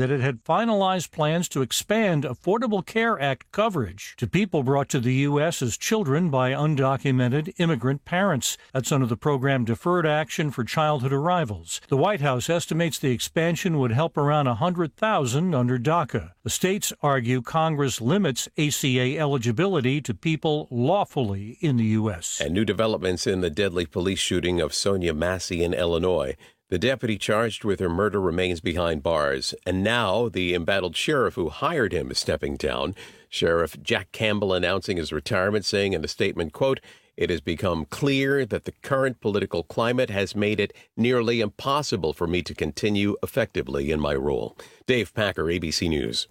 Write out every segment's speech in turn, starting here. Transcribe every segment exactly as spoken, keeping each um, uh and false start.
that it had finalized plans to expand Affordable Care Act coverage to people brought to the U S as children by undocumented immigrant parents. That's under the program Deferred Action for Childhood Arrivals. The White House estimates the expansion would help around one hundred thousand under DACA. The states argue Congress limits A C A eligibility to people lawfully in the U S. And new developments in the deadly police shooting of Sonia Massey in Illinois. The deputy charged with her murder remains behind bars, and now the embattled sheriff who hired him is stepping down. Sheriff Jack Campbell announcing his retirement, saying in a statement, quote, "It has become clear that the current political climate has made it nearly impossible for me to continue effectively in my role." Dave Packer, A B C News.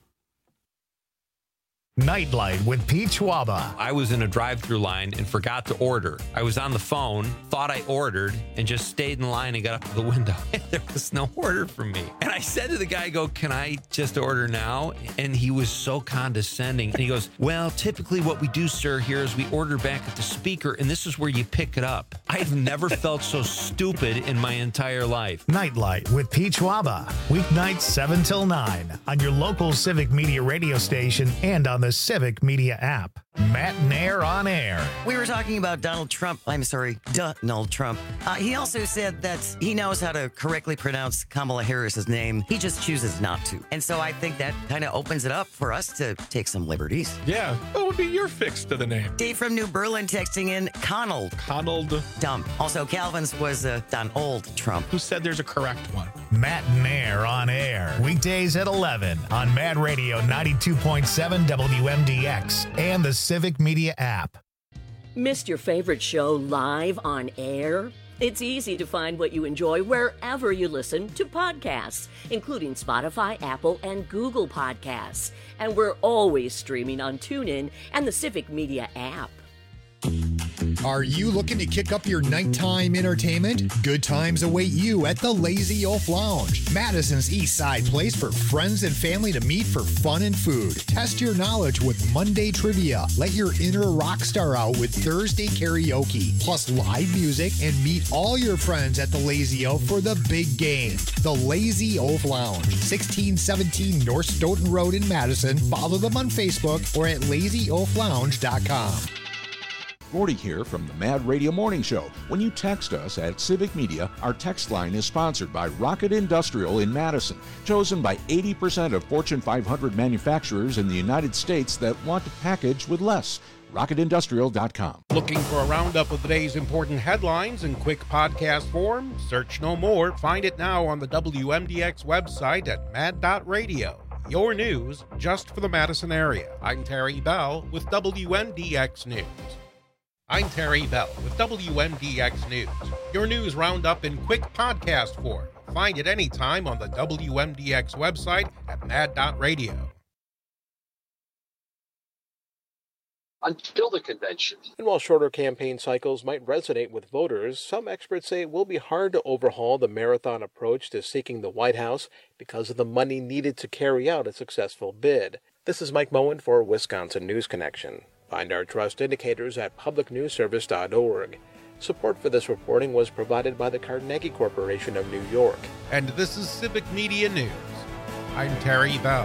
Nightlight with Pete Schwaba. I was in a drive-thru line and forgot to order. I was on the phone, thought I ordered, and just stayed in line and got up to the window. There was no order for me. And I said to the guy, I go, "Can I just order now?" And he was so condescending. And he goes, "Well, typically what we do, sir, here is we order back at the speaker, and this is where you pick it up." I've never felt so stupid in my entire life. Nightlight with Pete Schwaba. Weeknights seven till nine on your local Civic Media radio station and on the Civic Media app. Matt Nair on air. We were talking about Donald Trump. I'm sorry, Donald Trump. Uh, he also said that he knows how to correctly pronounce Kamala Harris's name. He just chooses not to. And so I think that kind of opens it up for us to take some liberties. Yeah. What would be your fix to the name? Dave from New Berlin texting in Conald. Conald. Dumb. Also, Calvin's was uh, Donald Trump. Who said there's a correct one? Matt Nair on air. Weekdays at eleven on Mad Radio ninety-two point seven W M D X and the Civic Media app. Missed your favorite show live on air? It's easy to find what you enjoy wherever you listen to podcasts, including Spotify, Apple, and Google Podcasts. And we're always streaming on TuneIn and the Civic Media app. Are you looking to kick up your nighttime entertainment? Good times await you at the Lazy Oaf Lounge, Madison's East Side place for friends and family to meet for fun and food. Test your knowledge with Monday trivia. Let your inner rock star out with Thursday karaoke, plus live music, and meet all your friends at the Lazy Oaf for the big game. The Lazy Oaf Lounge, sixteen seventeen North Stoughton Road in Madison. Follow them on Facebook or at lazy oaf lounge dot com. Gordy here from the Mad Radio Morning Show. When you text us at Civic Media, our text line is sponsored by Rocket Industrial in Madison, chosen by eighty percent of Fortune five hundred manufacturers in the United States that want to package with less. rocket industrial dot com. Looking for a roundup of the day's important headlines in quick podcast form? Search no more. Find it now on the W M D X website at mad dot radio. Your news just for the Madison area. I'm Terry Bell with W M D X News. I'm Terry Bell with W M D X News, your news roundup in quick podcast form. Find it anytime on the W M D X website at mad dot radio. Until the convention. And while shorter campaign cycles might resonate with voters, some experts say it will be hard to overhaul the marathon approach to seeking the White House because of the money needed to carry out a successful bid. This is Mike Moen for Wisconsin News Connection. Find our trust indicators at public news service dot org. Support for this reporting was provided by the Carnegie Corporation of New York. And this is Civic Media News. I'm Terry Bell.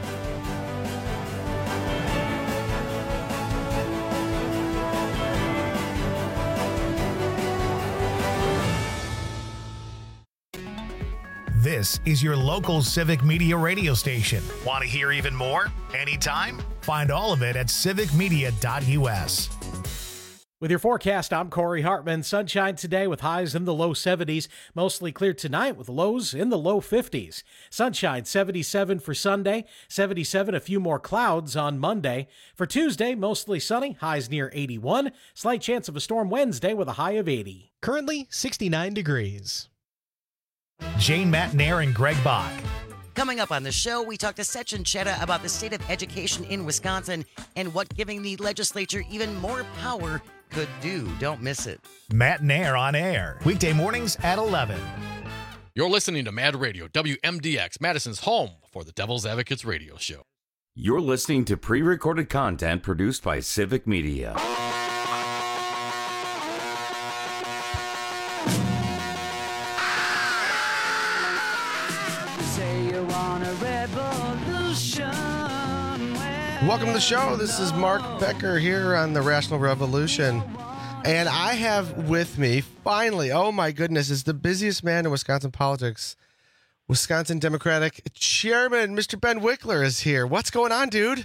This is your local Civic Media radio station. Want to hear even more? Anytime? Find all of it at civic media dot U S. With your forecast, I'm Corey Hartman. Sunshine today with highs in the low seventies. Mostly clear tonight with lows in the low fifties. Sunshine seventy-seven for Sunday, seventy-seven, a few more clouds on Monday. For Tuesday, mostly sunny, highs near eighty-one. Slight chance of a storm Wednesday with a high of eighty. Currently sixty-nine degrees. Jane Matt Nair and Greg Bach. Coming up on the show, we talk to Sechin Cheta about the state of education in Wisconsin and what giving the legislature even more power could do. Don't miss it. Matt Nair on air, weekday mornings at eleven. You're listening to Mad Radio, W M D X, Madison's home for the Devil's Advocates radio show. You're listening to pre-recorded content produced by Civic Media. Welcome to the show. This is Mark Becker here on the Rational Revolution. And I have with me, finally, oh my goodness, is the busiest man in Wisconsin politics. Wisconsin Democratic Chairman, Mister Ben Wickler is here. What's going on, dude?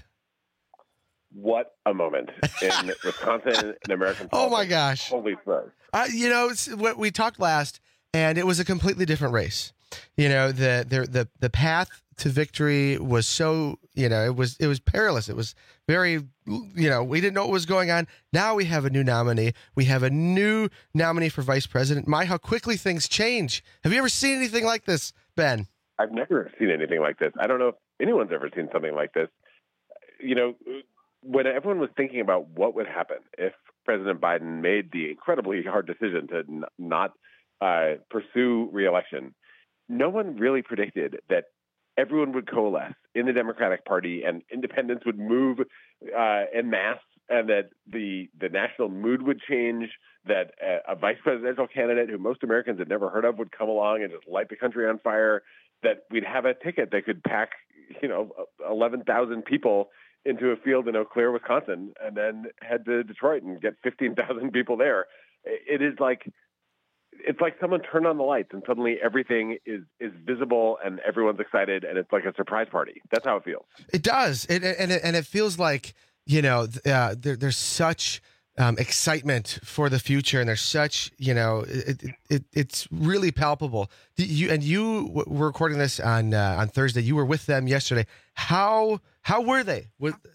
What a moment in Wisconsin and American politics. Oh my gosh. Holy smokes. Uh, you know, it's, what we talked last, and it was a completely different race. You know, the the the, the path to victory was so, you know, it was it was perilous. It was very, you know, we didn't know what was going on. Now we have a new nominee. We have a new nominee for vice president. My, how quickly things change. Have you ever seen anything like this, Ben? I've never seen anything like this. I don't know if anyone's ever seen something like this. You know, when everyone was thinking about what would happen if President Biden made the incredibly hard decision to n- not uh, pursue re-election, no one really predicted that everyone would coalesce in the Democratic Party and independents would move uh, en masse, and that the the national mood would change, that a, a vice presidential candidate who most Americans had never heard of would come along and just light the country on fire, that we'd have a ticket that could pack, you know, eleven thousand people into a field in Eau Claire, Wisconsin, and then head to Detroit and get fifteen thousand people there. It is like, it's like someone turned on the lights and suddenly everything is, is visible and everyone's excited and it's like a surprise party. That's how it feels. It does. It, and, it, and it feels like, you know, uh, there, there's such um, excitement for the future, and there's such, you know, it, it, it it's really palpable. You and you were recording this on uh, on Thursday. You were with them yesterday. How how were they?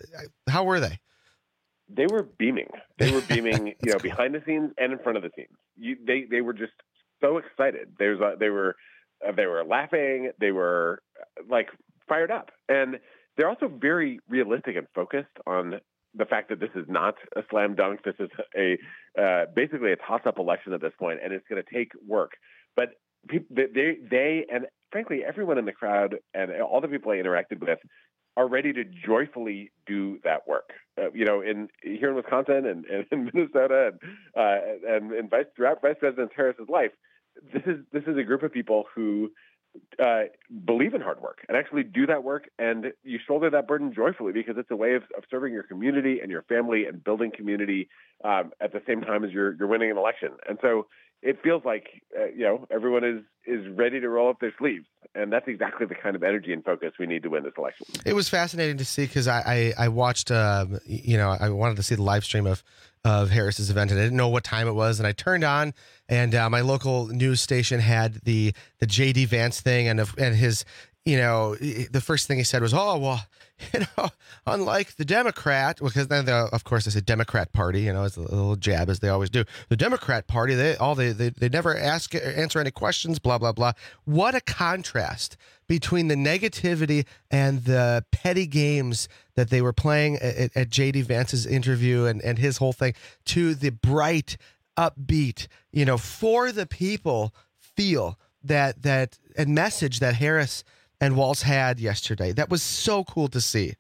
How were they? They were beaming. They were beaming, you know, behind the scenes and in front of the scenes. You, they they were just so excited. There's a, they were uh, they were laughing. They were like fired up, and they're also very realistic and focused on the fact that this is not a slam dunk. This is a uh, basically a toss-up election at this point, and it's going to take work. But people, they they and frankly everyone in the crowd and all the people I interacted with are ready to joyfully do that work. Uh, you know, in here in Wisconsin and, and in Minnesota and uh, and, and vice, throughout Vice President Harris's life, this is this is a group of people who uh, believe in hard work and actually do that work, and you shoulder that burden joyfully because it's a way of, of serving your community and your family and building community um, at the same time as you're you're winning an election. And so it feels like uh, you know everyone is is ready to roll up their sleeves, and that's exactly the kind of energy and focus we need to win this election. It was fascinating to see because I, I I watched um, you know I wanted to see the live stream of of Harris's event, and I didn't know what time it was, and I turned on, and uh, my local news station had the the J D Vance thing, and and his you know the first thing he said was, oh well, you know, unlike the Democrat, because then the, of course it's a Democrat Party, you know, it's a little jab as they always do. The Democrat Party, they all they they, they never ask answer any questions, blah blah blah. What a contrast between the negativity and the petty games that they were playing at, at J D Vance's interview and, and his whole thing, to the bright, upbeat, you know, for the people feel that that and message that Harris and Walz had yesterday. That was so cool to see.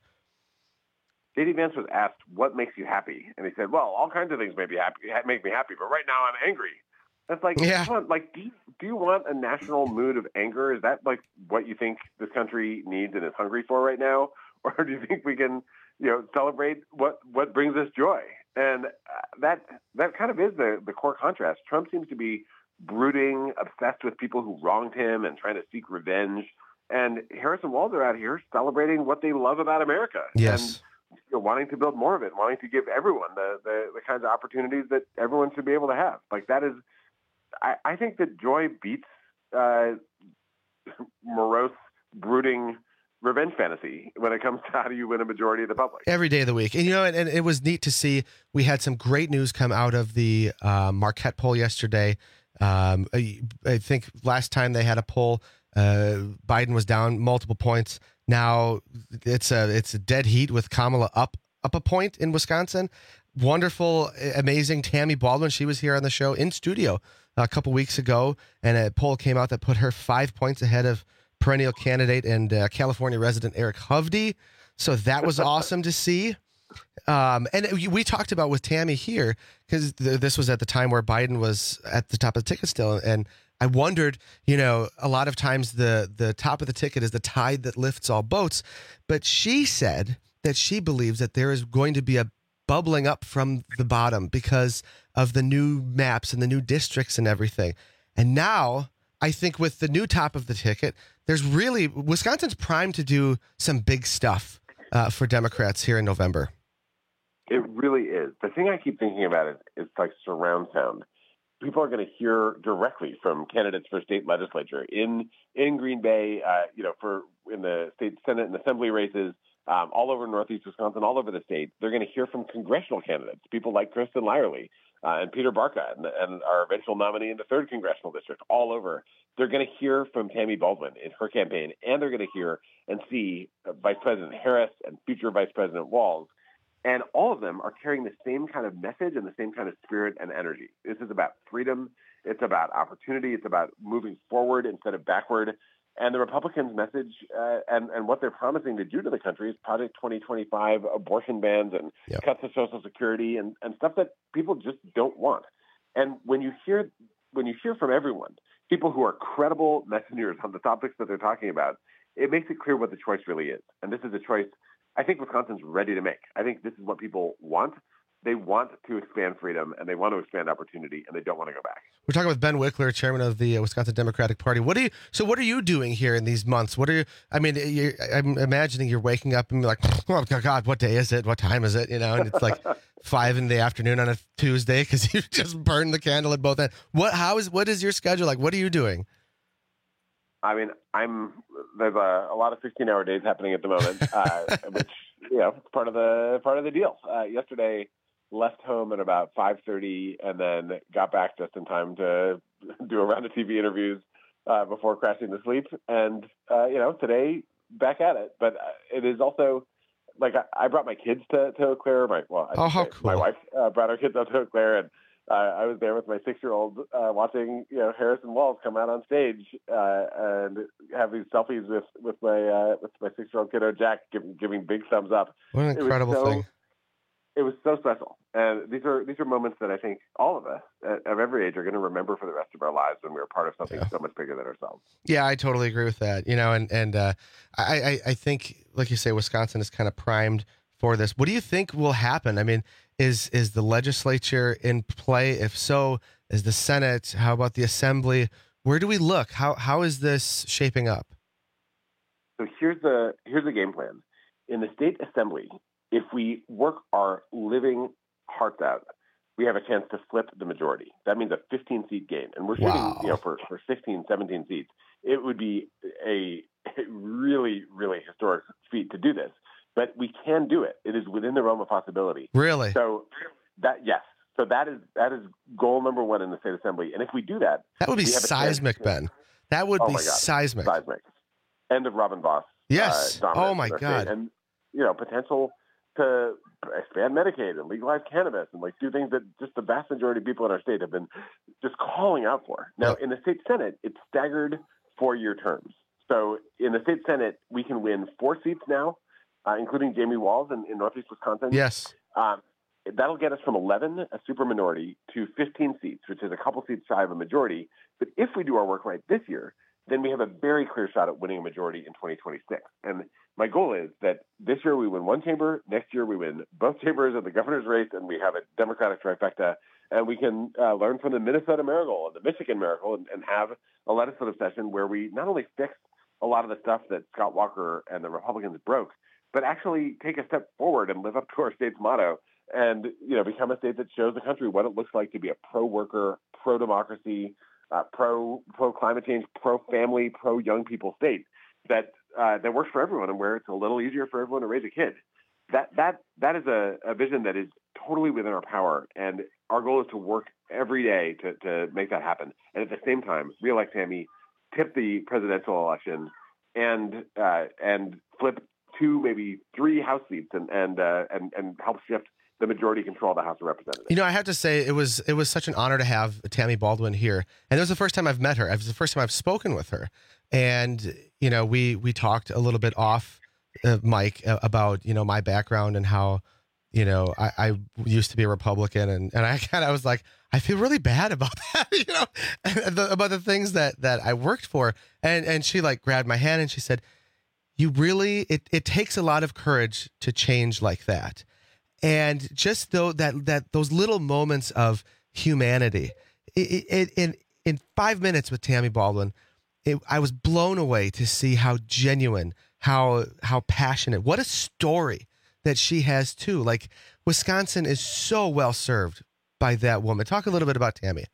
J D Vance was asked, what makes you happy? And he said, well, all kinds of things make me happy, make me happy, but right now I'm angry. That's like, yeah. come on, like, do you, do you want a national mood of anger? Is that like what you think this country needs and is hungry for right now? Or do you think we can, you know, celebrate what, what brings us joy? And uh, that that kind of is the, the core contrast. Trump seems to be brooding, obsessed with people who wronged him and trying to seek revenge. And Harris and Walz are out here celebrating what they love about America. Yes. And you know, wanting to build more of it, wanting to give everyone the, the, the kinds of opportunities that everyone should be able to have. Like that is, I, I think that joy beats uh, morose, brooding revenge fantasy when it comes to how do you win a majority of the public. Every day of the week. And, you know, and, and it was neat to see. We had some great news come out of the uh, Marquette poll yesterday. Um, I, I think last time they had a poll, uh, Biden was down multiple points. Now it's a it's a dead heat with Kamala up up a point in Wisconsin. Wonderful, amazing Tammy Baldwin. She was here on the show in studio a couple weeks ago, and a poll came out that put her five points ahead of perennial candidate and uh, California resident Eric Hovde. So that was awesome to see. Um, and we talked about with Tammy here, because th- this was at the time where Biden was at the top of the ticket still. And I wondered, you know, a lot of times the, the top of the ticket is the tide that lifts all boats. But she said that she believes that there is going to be a bubbling up from the bottom because of the new maps and the new districts and everything. And now I think with the new top of the ticket, there's really Wisconsin's primed to do some big stuff uh, for Democrats here in November. It really is. The thing I keep thinking about is it's like surround sound. People are going to hear directly from candidates for state legislature in in Green Bay, uh, you know, for in the state Senate and Assembly races, um, all over Northeast Wisconsin, all over the state. They're going to hear from congressional candidates, people like Kristen Lyerly uh, and Peter Barca, and, and our eventual nominee in the third congressional district, all over. They're going to hear from Tammy Baldwin in her campaign, and they're going to hear and see uh, Vice President Harris and future Vice President Walz. And all of them are carrying the same kind of message and the same kind of spirit and energy. This is about freedom. It's about opportunity. It's about moving forward instead of backward. And the Republicans' message uh, and, and what they're promising to do to the country is Project twenty twenty-five, abortion bans and yep. cuts to Social Security and, and stuff that people just don't want. And when you hear when you hear from everyone, people who are credible messengers on the topics that they're talking about, it makes it clear what the choice really is. And this is a choice I think Wisconsin's ready to make. I think this is what people want. They want to expand freedom, and they want to expand opportunity, and they don't want to go back. We're talking with Ben Wickler, chairman of the Wisconsin Democratic Party. What do you? So, what are you doing here in these months? What are you? I mean, you're, I'm imagining you're waking up and you're like, "Oh God, what day is it? What time is it?" You know, and it's like five in the afternoon on a Tuesday because you just burned the candle at both ends. What? How is? What is your schedule like? What are you doing? I mean, I'm there's a, a lot of sixteen-hour days happening at the moment, uh, which you know, it's part of the part of the deal. Uh, yesterday, left home at about five thirty, and then got back just in time to do a round of T V interviews uh, before crashing to sleep. And uh, you know, today back at it. But it is also like I, I brought my kids to, to Eau Claire. My well, I oh, how cool. my wife uh, brought our kids out to Eau Claire, and Uh, I was there with my six-year-old uh, watching, you know, Harrison Walz come out on stage uh, and have these selfies with with my uh, with my six-year-old kiddo Jack, giving giving big thumbs up. What an incredible it was so, thing! It was so special, and these are these are moments that I think all of us uh, of every age are going to remember for the rest of our lives when we were part of something yeah. so much bigger than ourselves. Yeah, I totally agree with that. You know, and and uh, I, I I think, like you say, Wisconsin is kind of primed for this. What do you think will happen? I mean, is is the legislature in play? If so, is the Senate? How about the Assembly? Where do we look? How how is this shaping up? So here's the here's the game plan. In the state assembly, if we work our living hearts out, we have a chance to flip the majority. That means a fifteen seat gain, and we're shooting, wow. you know, for for sixteen, seventeen seats. It would be a, a really really historic feat to do this. But we can do it. It is within the realm of possibility. Really? So that yes. So that is that is goal number one in the state assembly. And if we do that, that would be seismic, to, Ben. That would oh be my God, seismic. Seismic. End of Robin Voss. Yes. Uh, oh my God. And you know, potential to expand Medicaid and legalize cannabis and like do things that just the vast majority of people in our state have been just calling out for. Now, yep. in the state Senate, it's staggered four-year terms. So in the state Senate, we can win four seats now. Uh, including Jamie Walz in, in Northeast Wisconsin. Yes. Um, that'll get us from eleven, a superminority, to fifteen seats, which is a couple seats shy of a majority. But if we do our work right this year, then we have a very clear shot at winning a majority in twenty twenty-six. And my goal is that this year we win one chamber, next year we win both chambers of the governor's race, and we have a Democratic trifecta, and we can uh, learn from the Minnesota miracle and the Michigan miracle and, and have a legislative session where we not only fix a lot of the stuff that Scott Walker and the Republicans broke, but actually take a step forward and live up to our state's motto and, you know, become a state that shows the country what it looks like to be a pro-worker, pro-democracy, uh, pro, pro-climate change, pro-family, pro-young people state that uh, that works for everyone and where it's a little easier for everyone to raise a kid. That that that is a, a vision that is totally within our power, and our goal is to work every day to, to make that happen. And at the same time, reelect Tammy, tip the presidential election, and uh, and flip two, maybe three House seats, and and uh, and and help shift the majority control of the House of Representatives. You know, I have to say it was it was such an honor to have Tammy Baldwin here, and it was the first time I've met her. It was the first time I've spoken with her, and you know, we we talked a little bit off uh, mic about you know my background and how you know I, I used to be a Republican, and and I kind of was like, I feel really bad about that, you know, the, about the things that that I worked for, and and she like grabbed my hand and she said, you really it it takes a lot of courage to change like that. And just though that that those little moments of humanity, it, it, in in five minutes with Tammy Baldwin, it, I was blown away to see how genuine, how how passionate, what a story that she has too. Like Wisconsin is so well served by that woman. Talk a little bit about Tammy.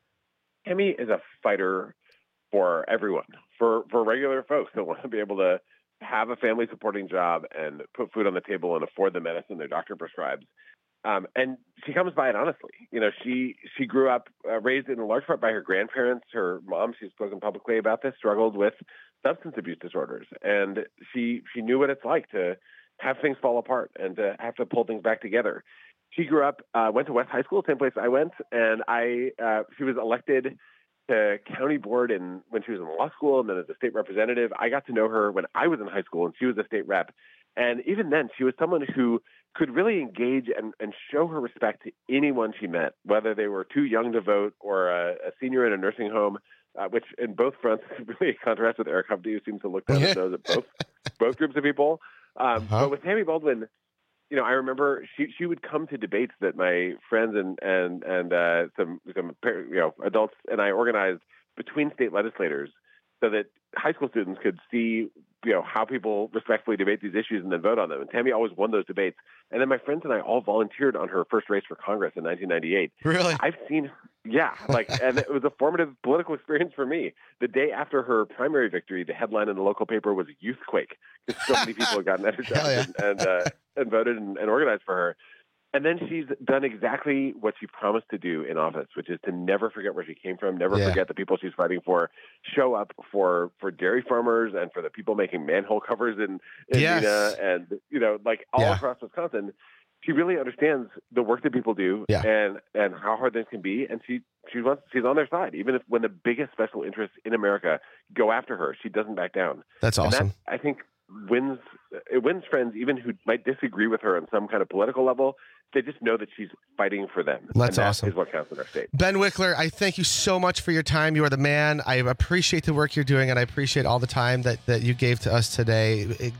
Tammy is a fighter for everyone, for for regular folks that want to be able to have a family supporting job and put food on the table and afford the medicine their doctor prescribes. Um, and she comes by it honestly. You know, she she grew up uh, raised in large part by her grandparents. Her mom, she's spoken publicly about this, struggled with substance abuse disorders, and she she knew what it's like to have things fall apart and to have to pull things back together. She grew up, uh, went to West High School, same place I went, and I uh, she was elected to county board and when she was in law school and then as a state representative. I got to know her when I was in high school and she was a state rep. And even then, she was someone who could really engage and, and show her respect to anyone she met, whether they were too young to vote or a, a senior in a nursing home, uh, which in both fronts is really a contrast with Eric Hovde, who seems to look down his nose at both, both groups of people. Um, uh-huh. But with Tammy Baldwin, you know, I remember she she would come to debates that my friends and and and uh, some some you know adults and I organized between state legislators, so that high school students could see you know how people respectfully debate these issues and then vote on them. And Tammy always won those debates. And then my friends and I all volunteered on her first race for Congress in nineteen ninety-eight. Really? I've seen, yeah, like, and it was a formative political experience for me. The day after her primary victory, the headline in the local paper was "Youthquake," because so many people had gotten energized yeah. and and, uh, and voted and, and organized for her. And then she's done exactly what she promised to do in office, which is to never forget where she came from, never Yeah. forget the people she's fighting for, show up for, for dairy farmers and for the people making manhole covers in, in Yes. Neenah and, you know, like all Yeah. across Wisconsin. She really understands the work that people do Yeah. and, and how hard things can be. And she, she wants, she's on their side. Even if when the biggest special interests in America go after her, she doesn't back down. That's And awesome. that, I think, wins it wins friends even who might disagree with her on some kind of political level. They just know that she's fighting for them. That's and that awesome. is what counts in our state. Ben Wickler, I thank you so much for your time. You are the man. I appreciate the work you're doing, and I appreciate all the time that, that you gave to us today.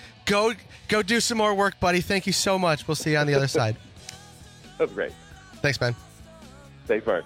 Go go do some more work, buddy. Thank you so much. We'll see you on the other side. That's great. Thanks, Ben. Thanks, Mark.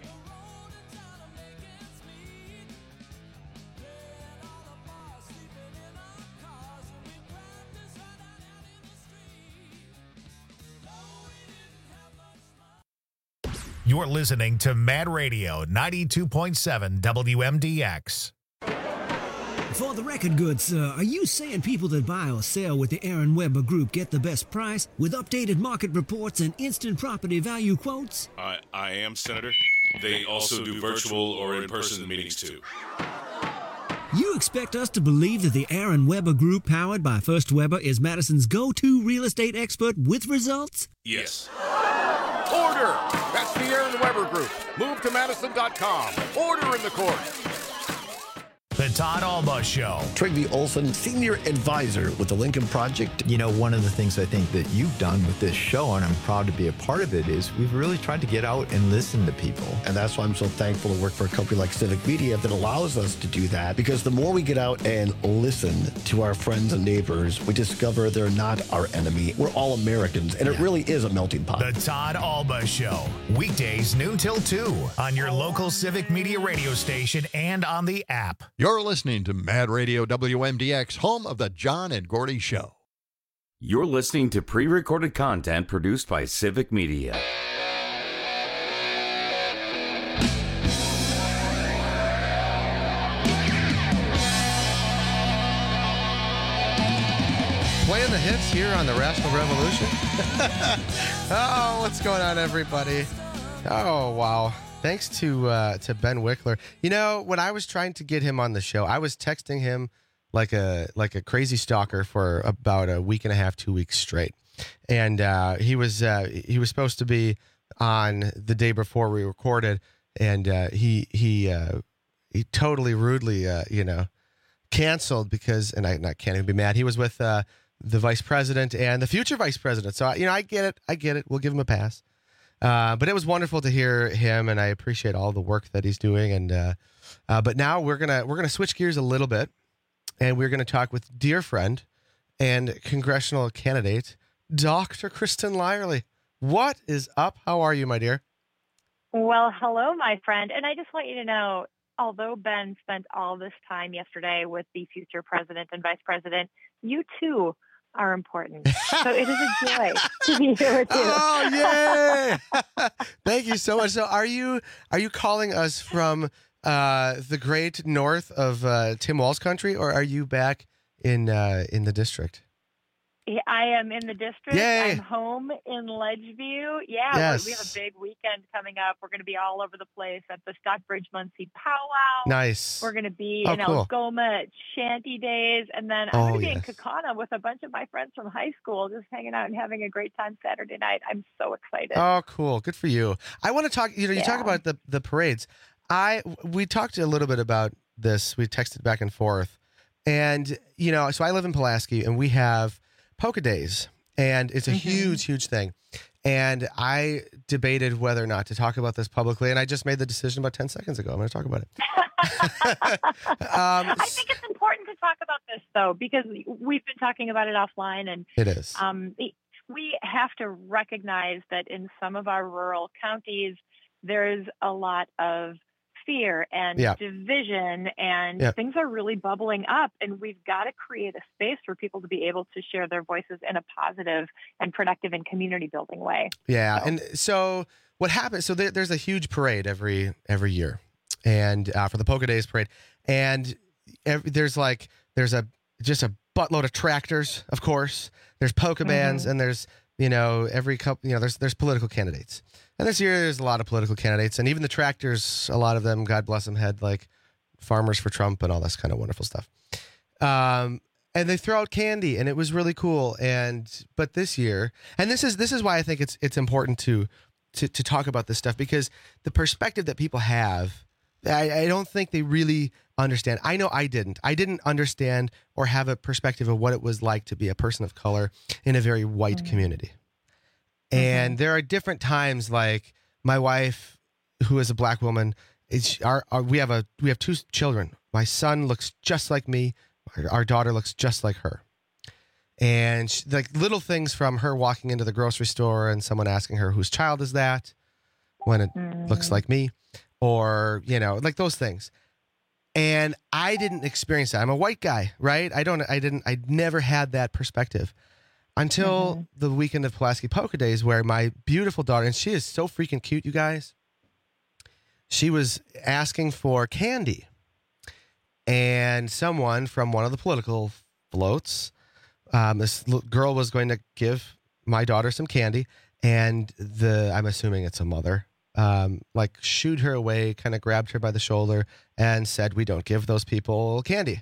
You're listening to Mad Radio ninety-two point seven W M D X. For the record good, sir, are you saying people that buy or sell with the Aaron Weber Group get the best price with updated market reports and instant property value quotes? I, I am, Senator. They also do virtual or in-person meetings, too. You expect us to believe that the Aaron Weber Group, powered by First Weber, is Madison's go-to real estate expert with results? Yes. Order! That's the Aaron Weber Group. Move to Madison dot com. Order in the court. The Todd Alba Show. Trygve Olson, Senior Advisor with the Lincoln Project. You know, one of the things I think that you've done with this show, and I'm proud to be a part of it, is we've really tried to get out and listen to people. And that's why I'm so thankful to work for a company like Civic Media that allows us to do that. Because the more we get out and listen to our friends and neighbors, we discover they're not our enemy. We're all Americans, and yeah. It really is a melting pot. The Todd Alba Show. Weekdays noon till two on your local Civic Media radio station and on the app. You're listening to Mad Radio W M D X, home of the John and Gordy Show. You're listening to pre-recorded content produced by Civic Media. Playing the hits here on the Rational Revolution. Oh, what's going on, everybody? Oh, wow. Thanks to uh, to Ben Wickler. You know, when I was trying to get him on the show, I was texting him like a like a crazy stalker for about a week and a half, two weeks straight. And uh, he was uh, he was supposed to be on the day before we recorded, and uh, he he uh, he totally rudely uh, you know canceled because, and I not can't even be mad. He was with uh, the vice president and the future vice president. So you know, I get it, I get it. We'll give him a pass. Uh, but it was wonderful to hear him, and I appreciate all the work that he's doing. And uh, uh, but now we're gonna we're gonna switch gears a little bit, and we're going to talk with dear friend and congressional candidate, Doctor Kristen Lyerly. What is up? How are you, my dear? Well, hello, my friend. And I just want you to know, although Ben spent all this time yesterday with the future president and vice president, you too are important. So it is a joy to be here with you. Oh, yay! Thank you so much. So are you are you calling us from uh, the great north of uh, Tim Walz country, or are you back in uh, in the district? I am in the district. Yay. I'm home in Ledgeview. Yeah, Yes. we have a big weekend coming up. We're going to be all over the place at the Stockbridge Muncie Powwow. Nice. We're going to be Oh, in cool. Algoma at Shanty Days. And then I'm Oh, going to be in yes. Kaukauna with a bunch of my friends from high school, just hanging out and having a great time Saturday night. I'm so excited. Oh, cool. Good for you. I want to talk, you know, you talk Yeah. about the, the parades. I, we talked a little bit about this. We texted back and forth. And, you know, so I live in Pulaski and we have Polka Days, and it's a Mm-hmm. huge, huge thing. And I debated whether or not to talk about this publicly, and I just made the decision about ten seconds ago. I'm going to talk about it. um, I think it's important to talk about this, though, because we've been talking about it offline, and It is. Um, we have to recognize that in some of our rural counties, there's a lot of fear and Yeah. division, and Yeah. things are really bubbling up, and we've got to create a space for people to be able to share their voices in a positive and productive and community building way. Yeah, and so what happens? So there, there's a huge parade every every year, and uh, for the Polka Days parade, and ev there's like there's a just a buttload of tractors, of course. There's polka bands, Mhm. and there's you know every couple you know there's there's political candidates, and this year there's a lot of political candidates, and even the tractors, a lot of them, God bless them, had like Farmers for Trump and all this kind of wonderful stuff. Um, and they throw out candy, and it was really cool. And but this year, and this is this is why I think it's it's important to to to talk about this stuff, because the perspective that people have, I, I don't think they really understand. I know I didn't. I didn't understand or have a perspective of what it was like to be a person of color in a very white Mm-hmm. community. And there are different times, like my wife, who is a black woman, is our, our we have a we have two children. My son looks just like me. Our, our daughter looks just like her. And she, like little things from her walking into the grocery store and someone asking her whose child is that, when it looks like me, or you know, like those things. And I didn't experience that. I'm a white guy, right? I don't. I didn't. I never had that perspective until the weekend of Pulaski Polka Days, where my beautiful daughter, and she is so freaking cute, you guys. She was asking for candy, and someone from one of the political floats, um, this l- girl was going to give my daughter some candy, and the I'm assuming it's a mother, um, like shooed her away, kind of grabbed her by the shoulder, and said, "We don't give those people candy."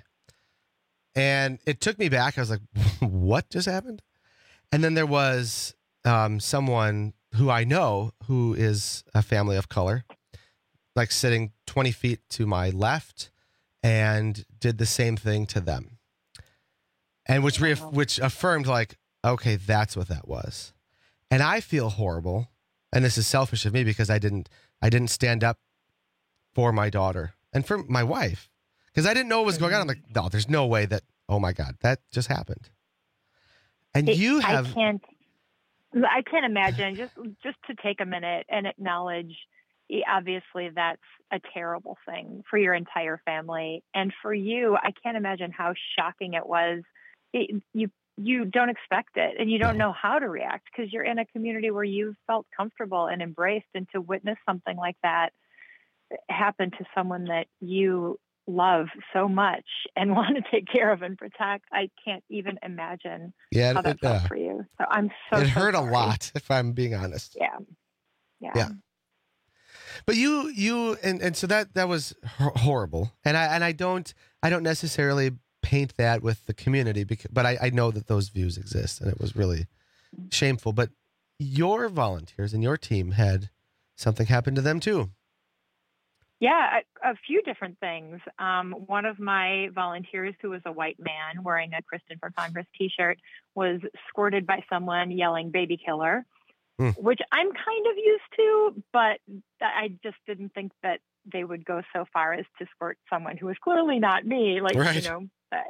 And it took me back. I was like, "What just happened?" And then there was um, someone who I know who is a family of color, like sitting twenty feet to my left, and did the same thing to them. And which re- which affirmed, like, okay, that's what that was. And I feel horrible, and this is selfish of me because I didn't I didn't stand up for my daughter and for my wife, because I didn't know what was going on. I'm like, no, there's no way that, oh my God, that just happened. And It- you have I can't. I can't imagine. Just just to take a minute and acknowledge. eh, Obviously, that's a terrible thing for your entire family, and for you, I can't imagine how shocking it was. It, you you don't expect it, and you don't know how to react because you're in a community where you felt comfortable and embraced, and to witness something like that happen to someone that you love so much and want to take care of and protect, I can't even imagine Yeah, how it- that felt uh, for you. So I'm so it so hurt a sorry. lot, if I'm being honest. Yeah. Yeah. Yeah. But you, you, and, and so that, that was hor- horrible. And I, and I don't, I don't necessarily paint that with the community, because, but I, I know that those views exist, and it was really shameful. But your volunteers and your team had something happen to them too. Yeah, a, a few different things. Um, one of my volunteers, who was a white man wearing a Kristen for Congress t-shirt, was squirted by someone yelling "baby killer," Hmm. which I'm kind of used to, but I just didn't think that they would go so far as to squirt someone who was clearly not me. Like, Right. you know, uh,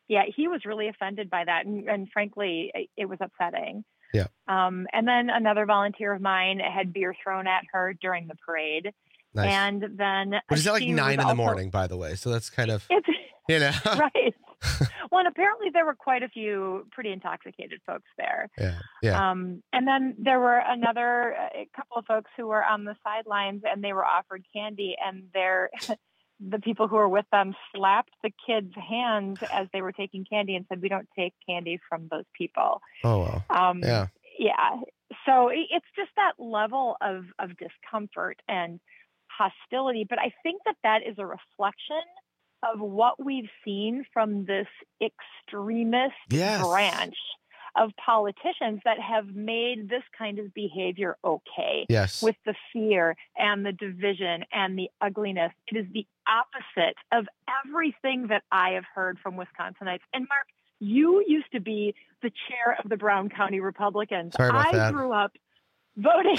Yeah, he was really offended by that. And, and frankly, it, it was upsetting. Yeah. Um, and then another volunteer of mine had beer thrown at her during the parade. Nice. And then Which is at like she nine was in the also- morning, by the way. So that's kind of, It's, you know. right. Well, and apparently there were quite a few pretty intoxicated folks there. Yeah. Yeah. Um, and then there were another a couple of folks who were on the sidelines, and they were offered candy, and they're the people who were with them slapped the kids' hands as they were taking candy and said, "We don't take candy from those people." Oh, wow. Um, Yeah. Yeah. So it- it's just that level of, of discomfort and hostility. But I think that that is a reflection of what we've seen from this extremist Yes. branch of politicians that have made this kind of behavior okay. Yes. With the fear and the division and the ugliness. It is the opposite of everything that I have heard from Wisconsinites. And Mark, you used to be the chair of the Brown County Republicans. Sorry about I that. grew up voting.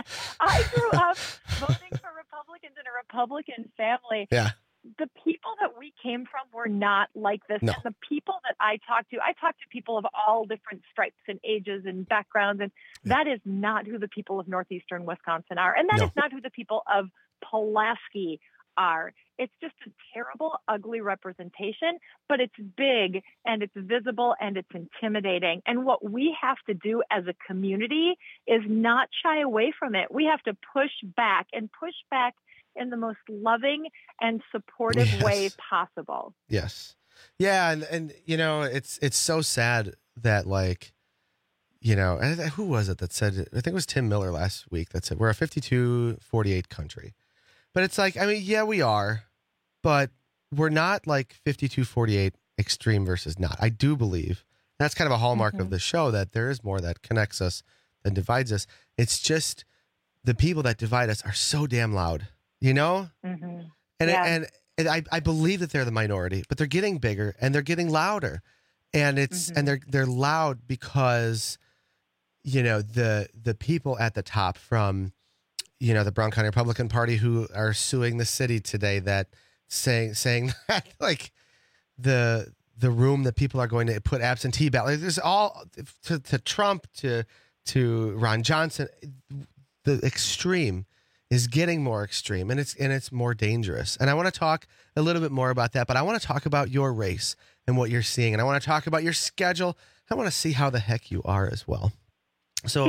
I grew up voting for Republicans in a Republican family. Yeah. The people that we came from were not like this. No. And the people that I talked to, I talked to people of all different stripes and ages and backgrounds. And that is not who the people of northeastern Wisconsin are. And that No. is not who the people of Pulaski are. It's just a terrible, ugly representation, but it's big and it's visible and it's intimidating. And what we have to do as a community is not shy away from it. We have to push back and push back in the most loving and supportive Yes. way possible. Yes. Yeah. And, and, you know, it's, it's so sad that, like, you know, and who was it that said, I think it was Tim Miller last week that said, we're a fifty-two forty-eight country. But it's like, I mean, yeah, we are, but we're not like fifty-two forty-eight extreme versus not. I do believe that's kind of a hallmark Mm-hmm. of the show, that there is more that connects us than divides us. It's just the people that divide us are so damn loud, you know? Mm-hmm. And, Yeah. and, and I, I believe that they're the minority, but they're getting bigger and they're getting louder. And it's, Mm-hmm. and they're, they're loud because, you know, the, the people at the top from, you know, the Brown County Republican Party who are suing the city today, that saying, saying that like the, the room that people are going to put absentee ballot, there's all to, to Trump, to, to Ron Johnson, the extreme is getting more extreme, and it's and it's more dangerous. And I want to talk a little bit more about that, but I want to talk about your race and what you're seeing, and I want to talk about your schedule. I want to see how the heck you are as well. So,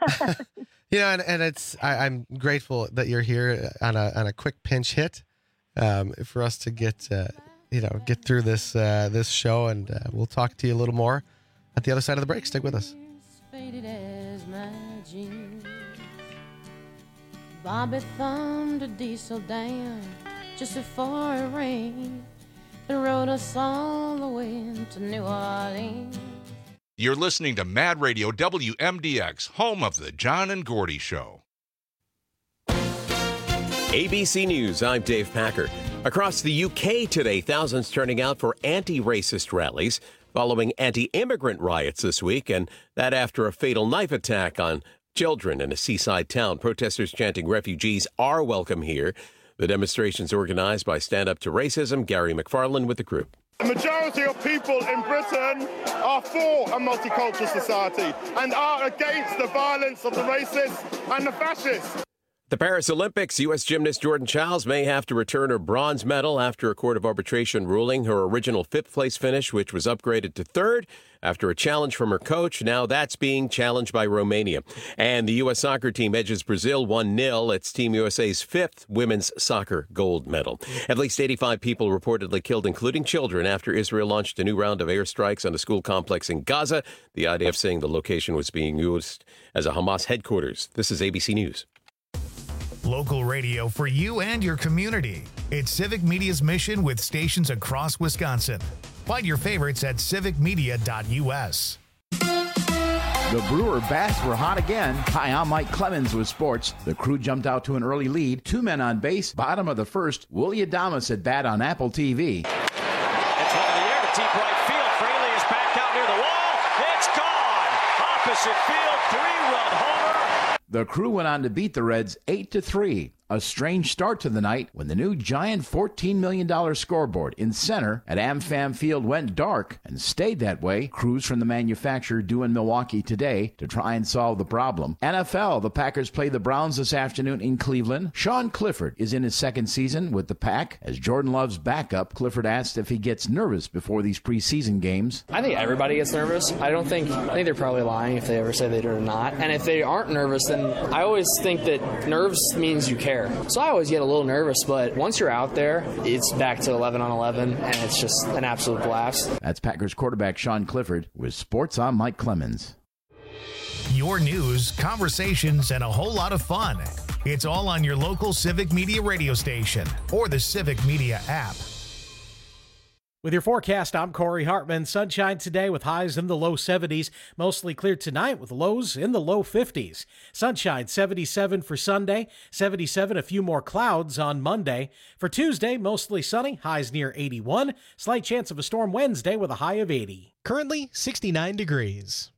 you know, and, and it's I, I'm grateful that you're here on a on a quick pinch hit um, for us to get uh, you know get through this uh, this show, and uh, we'll talk to you a little more at the other side of the break. Stick with us. Faded as my jeans. Bobby thumbed a diesel down just before it rained and rode us all the way to New Orleans. You're listening to Mad Radio W M D X, home of the John and Gordy Show. A B C News, I'm Dave Packer. Across the U K today, thousands turning out for anti-racist rallies following anti-immigrant riots this week, and that after a fatal knife attack on children in a seaside town. Protesters chanting refugees are welcome here. The demonstration's organized by Stand Up to Racism. Gary McFarland with the group. The majority of people in Britain are for a multicultural society and are against the violence of the racists and the fascists. The Paris Olympics, U S gymnast Jordan Chiles may have to return her bronze medal after a court of arbitration ruling her original fifth-place finish, which was upgraded to third after a challenge from her coach. Now that's being challenged by Romania. And the U S soccer team edges Brazil one nil. It's Team U S A's fifth women's soccer gold medal. At least eighty-five people reportedly killed, including children, after Israel launched a new round of airstrikes on a school complex in Gaza. The I D F saying the location was being used as a Hamas headquarters. This is A B C News. Local radio for you and your community. It's Civic Media's mission with stations across Wisconsin. Find your favorites at civic media dot u s. The Brewer bats were hot again. Hi, I'm Mike Clemens with sports. The Crew jumped out to an early lead. Two men on base. Bottom of the first. Willie Adames at bat on Apple T V. It's one in the air to deep right field. Fraley is back out near the wall. It's gone. Opposite field. Three-run homer. The Crew went on to beat the Reds eight to three. A strange start to the night when the new giant fourteen million dollars scoreboard in center at AmFam Field went dark and stayed that way. Crews from the manufacturer due in Milwaukee today to try and solve the problem. N F L, the Packers play the Browns this afternoon in Cleveland. Sean Clifford is in his second season with the Pack. As Jordan Love's backup, Clifford asked if he gets nervous before these preseason games. I think everybody gets nervous. I don't think, I think they're probably lying if they ever say they do or not. And if they aren't nervous, then I always think that nerves means you care. So I always get a little nervous, but once you're out there, it's back to eleven on eleven, and it's just an absolute blast. That's Packers quarterback Sean Clifford with Sports on Mike Clemens. Your news, conversations, and a whole lot of fun. It's all on your local Civic Media radio station or the Civic Media app. With your forecast, I'm Corey Hartman. Sunshine today with highs in the low seventies. Mostly clear tonight with lows in the low fifties. Sunshine seventy-seven for Sunday, seventy-seven, a few more clouds on Monday. For Tuesday, mostly sunny, highs near eighty-one. Slight chance of a storm Wednesday with a high of eighty. Currently sixty-nine degrees.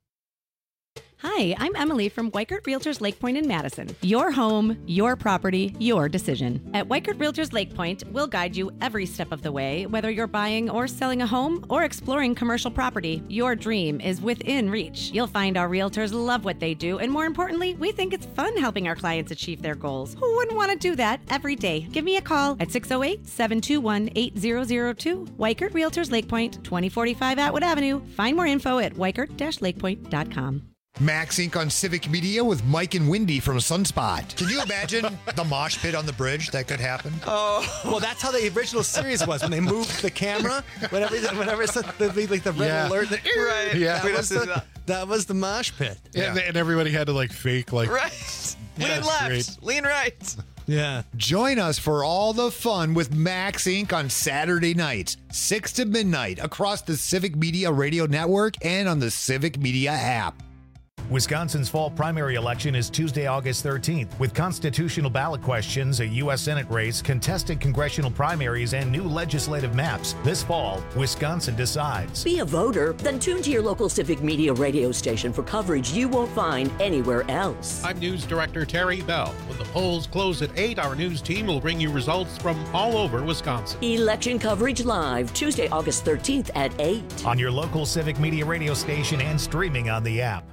Hi, I'm Emily from Weichert Realtors Lake Point in Madison. Your home, your property, your decision. At Weichert Realtors Lake Point, we'll guide you every step of the way, whether you're buying or selling a home or exploring commercial property. Your dream is within reach. You'll find our realtors love what they do, and more importantly, we think it's fun helping our clients achieve their goals. Who wouldn't want to do that every day? Give me a call at six oh eight, seven two one, eight zero zero two. Weichert Realtors Lake Point, twenty forty-five Atwood Avenue. Find more info at weichert dash lakepoint dot com. Max Incorporated on Civic Media with Mike and Wendy from Sunspot. Can you imagine the mosh pit on the bridge that could happen? Oh, well, that's how the original series was when they moved the camera. Whenever, whenever it's the, the, like the red Yeah. alert, the, Right. Yeah, that was, Yeah. the, that was the mosh pit. Yeah. And, and everybody had to like fake like Right. Yeah, Lean that's left, great. lean right. Yeah. Join us for all the fun with Max Incorporated on Saturday nights, six to midnight, across the Civic Media Radio Network and on the Civic Media app. Wisconsin's fall primary election is Tuesday, August thirteenth, with constitutional ballot questions, a U S Senate race, contested congressional primaries, and new legislative maps. This fall, Wisconsin decides. Be a voter? Then tune to your local Civic Media radio station for coverage you won't find anywhere else. I'm News Director Terry Bell. When the polls close at eight, our news team will bring you results from all over Wisconsin. Election coverage live, Tuesday, August thirteenth at eight. On your local Civic Media radio station and streaming on the app.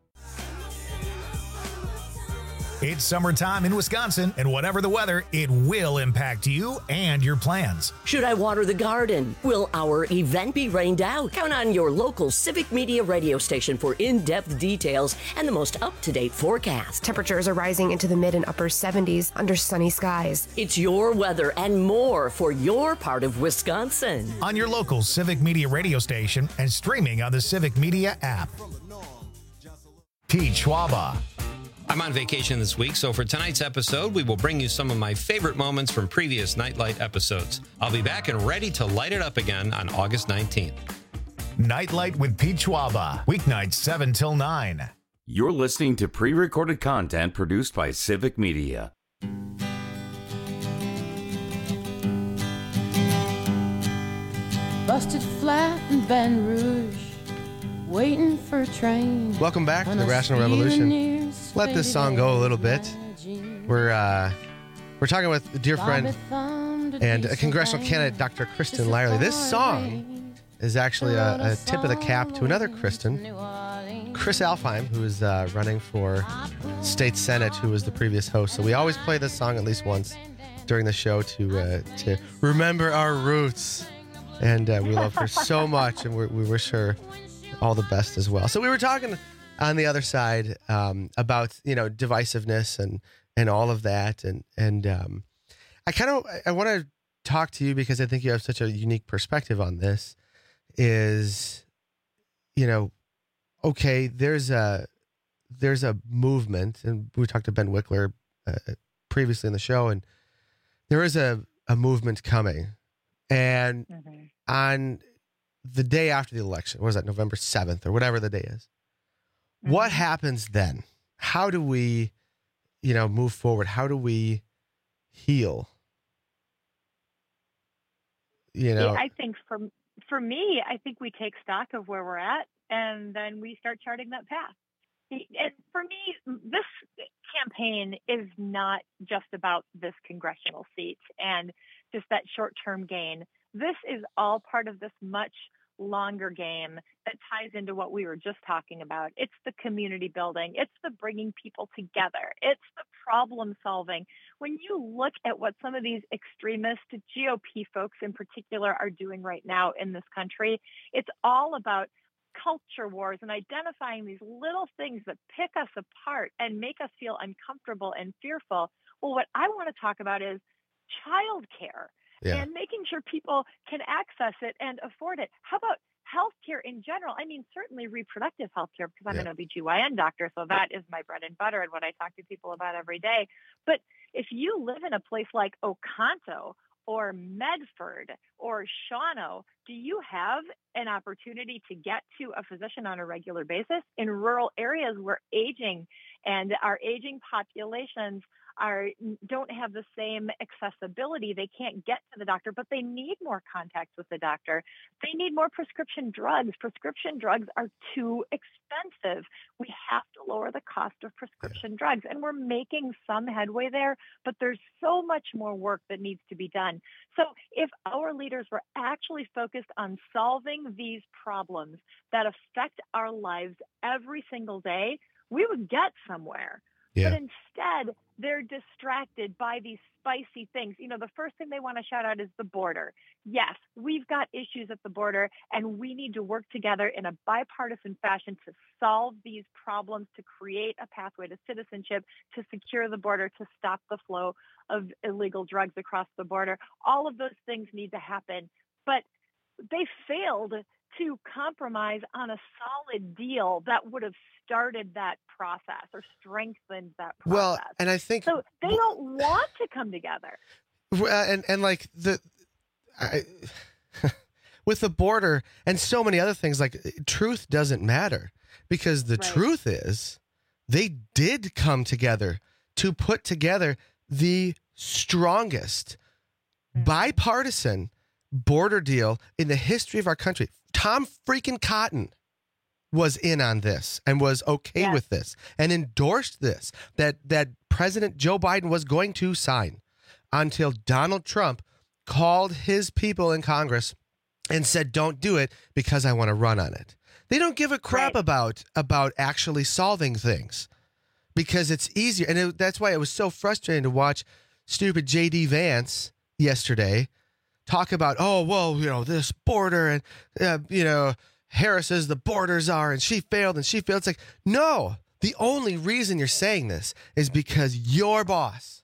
It's summertime in Wisconsin, and whatever the weather, it will impact you and your plans. Should I water the garden? Will our event be rained out? Count on your local Civic Media radio station for in-depth details and the most up-to-date forecast. Temperatures are rising into the mid and upper seventies under sunny skies. It's your weather and more for your part of Wisconsin. On your local Civic Media radio station and streaming on the Civic Media app. Pete Schwaba. I'm on vacation this week, so for tonight's episode, we will bring you some of my favorite moments from previous Nightlight episodes. I'll be back and ready to light it up again on August nineteenth. Nightlight with Pete Schwaba, weeknights seven till nine. You're listening to pre-recorded content produced by Civic Media. Busted flat in Baton Rouge, waiting for a train. Welcome back to the Rational Revolution. Let this song go a little bit. We're uh, we're talking with a dear friend and a congressional candidate, Doctor Kristen Lyerly. This song is actually a, a tip of the cap to another Kristen, Chris Alfheim, who is uh, running for state senate, who was the previous host. So we always play this song at least once during the show to uh, to remember our roots. And uh, we love her so much, and we're, we wish her all the best as well. So we were talking on the other side um, about, you know, divisiveness and and all of that, and and um, I kind of I want to talk to you because I think you have such a unique perspective on this. Is, you know, okay, there's a there's a movement, and we talked to Ben Wickler uh, previously in the show, and there is a a movement coming. And mm-hmm. on the day after the election, what is that, November seventh or whatever the day is, mm-hmm. what happens then? How do we, you know, move forward? How do we heal? You know, I think for, for me, I think we take stock of where we're at and then we start charting that path. And for me, this campaign is not just about this congressional seat and just that short-term gain. This is all part of this much longer game that ties into what we were just talking about. It's the community building. It's the bringing people together. It's the problem solving. When you look at what some of these extremist G O P folks in particular are doing right now in this country, it's all about culture wars and identifying these little things that pick us apart and make us feel uncomfortable and fearful. Well, what I want to talk about is childcare. Yeah. And making sure people can access it and afford it. How about healthcare in general? I mean, certainly reproductive healthcare, because I'm yeah. an O B G Y N doctor, so that is my bread and butter and what I talk to people about every day. But if you live in a place like Oconto or Medford or Shawano, do you have an opportunity to get to a physician on a regular basis? In rural areas where aging and our aging populations are don't have the same accessibility. They can't get to the doctor, but they need more contact with the doctor. They need more prescription drugs. Prescription drugs are too expensive. We have to lower the cost of prescription drugs, and we're making some headway there, but there's so much more work that needs to be done. So if our leaders were actually focused on solving these problems that affect our lives every single day, we would get somewhere. Yeah. But instead, they're distracted by these spicy things. You know, the first thing they want to shout out is the border. Yes, we've got issues at the border, and we need to work together in a bipartisan fashion to solve these problems, to create a pathway to citizenship, to secure the border, to stop the flow of illegal drugs across the border. All of those things need to happen. But they failed to compromise on a solid deal that would have started that process or strengthened that process. Well, and I think so they don't want to come together. Uh, and and like the I, with the border and so many other things, like truth doesn't matter, because the right. truth is they did come together to put together the strongest mm-hmm. bipartisan border deal in the history of our country. Tom freaking Cotton was in on this and was okay yes. with this and endorsed this, that that President Joe Biden was going to sign, until Donald Trump called his people in Congress and said, don't do it because I want to run on it. They don't give a crap right. about about actually solving things, because it's easier. And it, that's why it was so frustrating to watch stupid J D Vance yesterday talk about, oh, well, you know, this border and, uh, you know, Harris says the borders are, and she failed and she failed. It's like, no, the only reason you're saying this is because your boss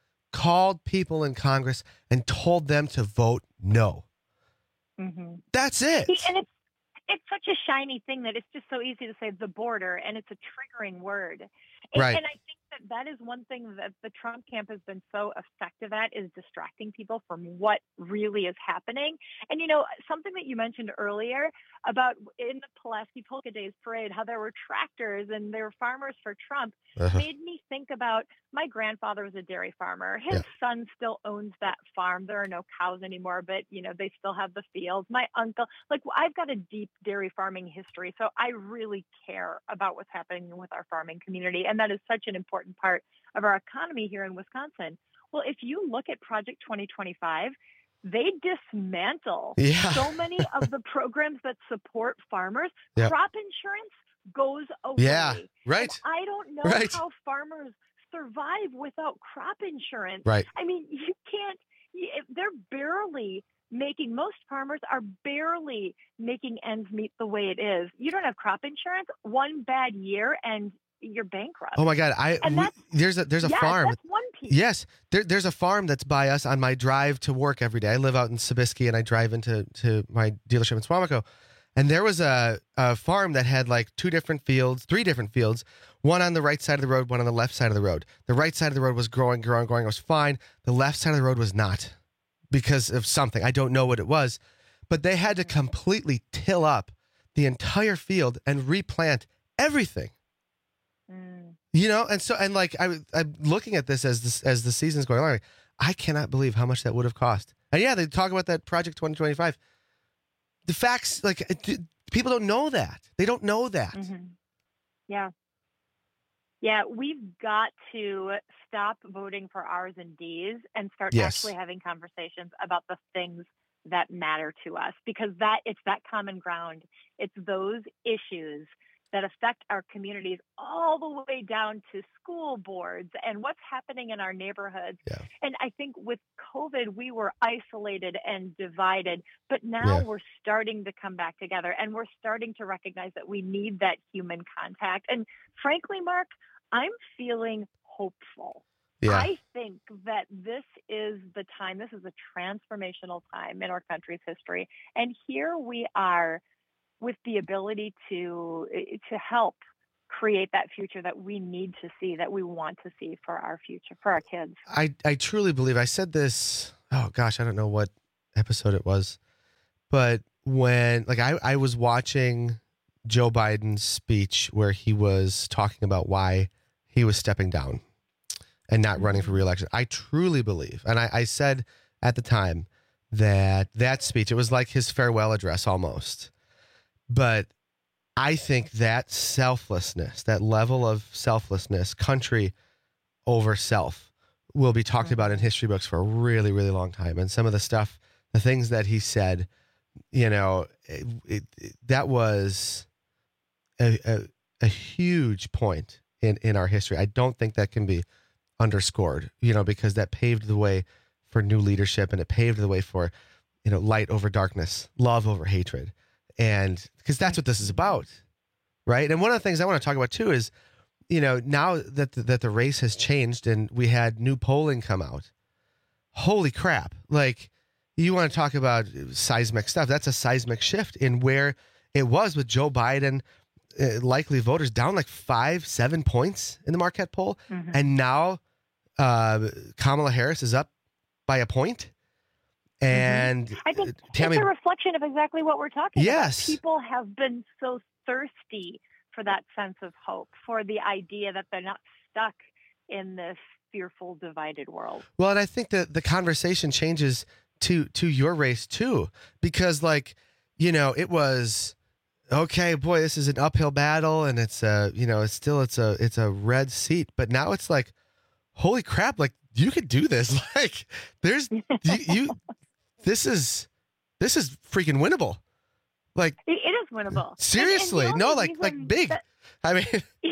called people in Congress and told them to vote no. Mm-hmm. That's it. And it's, it's such a shiny thing that it's just so easy to say the border, and it's a triggering word. And, right. and I think that that is one thing that the Trump camp has been so effective at, is distracting people from what really is happening. And, you know, something that you mentioned earlier about in the Pulaski Polka Days parade, how there were tractors and there were farmers for Trump, uh-huh. made me think about my grandfather was a dairy farmer. His yeah. son still owns that farm. There are no cows anymore, but, you know, they still have the fields. My uncle, like, I've got a deep dairy farming history, so I really care about what's happening with our farming community. And that is such an important part of our economy here in Wisconsin. Well, if you look at Project twenty twenty-five, they dismantle yeah. so many of the programs that support farmers. Yep. Crop insurance goes away. Yeah, right. And I don't know right. how farmers survive without crop insurance. Right. I mean, you can't, they're barely making, most farmers are barely making ends meet the way it is. You don't have crop insurance, one bad year, and you're bankrupt. Oh my God! I we, there's a there's a yeah, farm. That's one piece. Yes, there, there's a farm that's by us on my drive to work every day. I live out in Sobieski, and I drive into to my dealership in Swamico. And there was a, a farm that had like two different fields, three different fields, one on the right side of the road, one on the left side of the road. The right side of the road was growing, growing, growing. It was fine. The left side of the road was not, because of something. I don't know what it was, but they had to completely till up the entire field and replant everything. Mm. You know, and so, and like, I, I'm looking at this as this, as the season's going on. Like, I cannot believe how much that would have cost. And yeah, they talk about that Project twenty twenty-five. The facts, like, it, people don't know that. They don't know that. Mm-hmm. Yeah. Yeah, we've got to stop voting for R's and D's and start Yes. actually having conversations about the things that matter to us, because that it's that common ground. It's those issues that affect our communities all the way down to school boards and what's happening in our neighborhoods. Yeah. And I think with COVID, we were isolated and divided, but now Yeah. we're starting to come back together, and we're starting to recognize that we need that human contact. And frankly, Mark, I'm feeling hopeful. Yeah. I think that this is the time, this is a transformational time in our country's history. And here we are with the ability to to help create that future that we need to see, that we want to see for our future, for our kids. I, I truly believe, I said this, oh gosh, I don't know what episode it was, but when, like, I, I was watching Joe Biden's speech where he was talking about why he was stepping down and not running for reelection. I truly believe, and I, I said at the time that that speech, it was like his farewell address almost. But I think that selflessness, that level of selflessness, country over self, will be talked about in history books for a really, really long time. And some of the stuff, the things that he said, you know, it, it, it, that was a, a, a huge point in, in our history. I don't think that can be underscored, you know, because that paved the way for new leadership, and it paved the way for, you know, light over darkness, love over hatred. And because that's what this is about, right? And one of the things I want to talk about too is, you know, now that the, that the race has changed and we had new polling come out, holy crap. Like, you want to talk about seismic stuff. That's a seismic shift in where it was with Joe Biden, uh, likely voters down like five, seven points in the Marquette poll. Mhm. And now uh, Kamala Harris is up by a point. And I think Tammy, it's a reflection of exactly what we're talking Yes. about. People have been so thirsty for that sense of hope, for the idea that they're not stuck in this fearful, divided world. well, and I think that the conversation changes to to your race too, because, like, you know, it was okay, boy, this is an uphill battle, and it's a, you know, it's still it's a it's a red seat, but now it's like, holy crap, like, you could do this. Like, there's you, you this is this is freaking winnable. Like, It, it is winnable. seriously, And- and the no, only like like reason big. that- I mean, Yeah.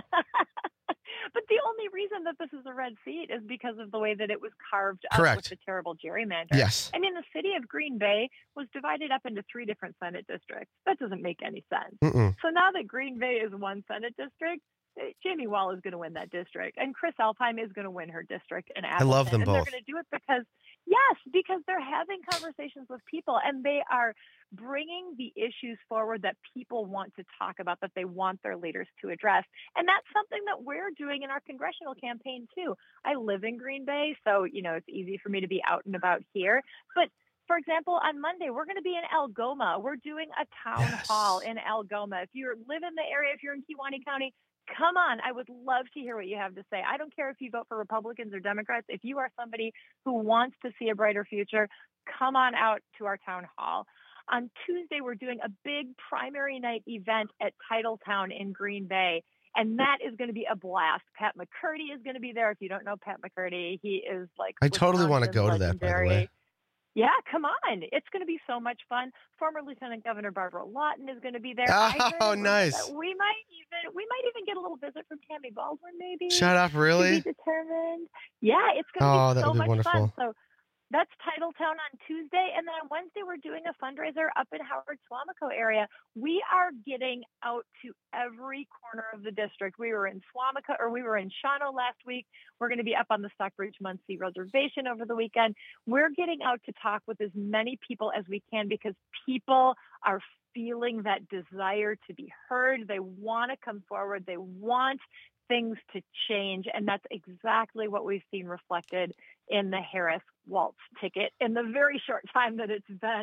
But the only reason that this is a red seat is because of the way that it was carved up Correct. with the terrible gerrymander. Yes. I mean, the city of Green Bay was divided up into three different Senate districts. That doesn't make any sense. Mm-mm. So now that Green Bay is one Senate district, eh, Jamie Wall is going to win that district, and Chris Alpine is going to win her district in Appleton. love them and both. They're going to do it because, yes, because they're having conversations with people, and they are bringing the issues forward that people want to talk about, that they want their leaders to address. And that's something that we're doing in our congressional campaign, too. I live in Green Bay, so, you know, it's easy for me to be out and about here. But for example, on Monday, we're going to be in Algoma. We're doing a town Yes. hall in Algoma. If you live in the area, if you're in Kewaunee County, come on. I would love to hear what you have to say. I don't care if you vote for Republicans or Democrats. If you are somebody who wants to see a brighter future, come on out to our town hall. On Tuesday, we're doing a big primary night event at Titletown in Green Bay, and that is going to be a blast. Pat McCurdy is going to be there. If you don't know Pat McCurdy, he is like I totally want to Wisconsin's go to that, by the legendary- way. Yeah, come on. It's going to be so much fun. Former Lieutenant Governor Barbara Lawton is going to be there. Oh, I heard rumors nice. that We might even we might even get a little visit from Tammy Baldwin, maybe. Shut up, really? To be determined. Yeah, it's going to Oh, be that so would be much wonderful. fun. So that's Titletown on Tuesday, and then on Wednesday we're doing a fundraiser up in Howard Swamico area. We are getting out to every corner of the district. We were in Swamico, or we were in Shawano last week. We're going to be up on the Stockbridge Muncie Reservation over the weekend. We're getting out to talk with as many people as we can, because people are feeling that desire to be heard. They want to come forward. They want things to change, and that's exactly what we've seen reflected in the Harris Waltz ticket in the very short time that it's been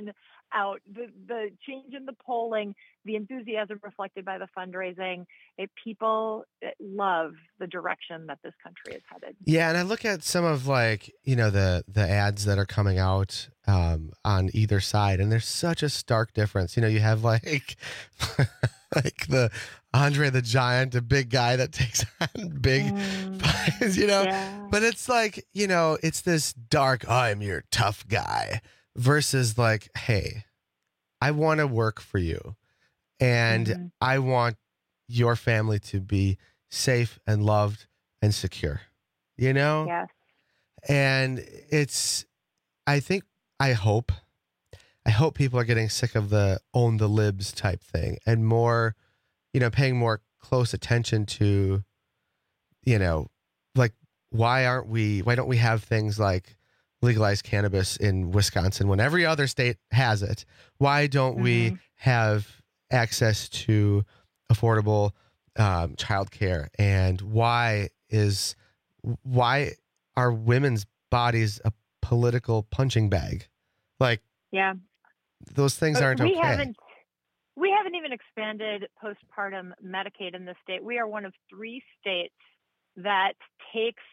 out. The the change in the polling, the enthusiasm reflected by the fundraising, it, people love the direction that this country is headed. Yeah, and I look at some of like, you know, the the ads that are coming out um, on either side, and there's such a stark difference. You know, you have like like the Andre the Giant, a big guy that takes on big mm, you know, yeah. But it's like, you know, it's this dark, I'm your tough guy versus like, hey, I want to work for you and mm-hmm. I want your family to be safe and loved and secure, you know? Yeah. And it's, I think, I hope, I hope people are getting sick of the own the libs type thing and more, you know, paying more close attention to, you know, like, why aren't we, why don't we have things like legalized cannabis in Wisconsin when every other state has it? Why don't mm-hmm. we have access to affordable um, childcare? And why is, why are women's bodies a political punching bag? Like, yeah, those things aren't we okay. Haven't, we haven't even expanded postpartum Medicaid in this state. We are one of three states that takes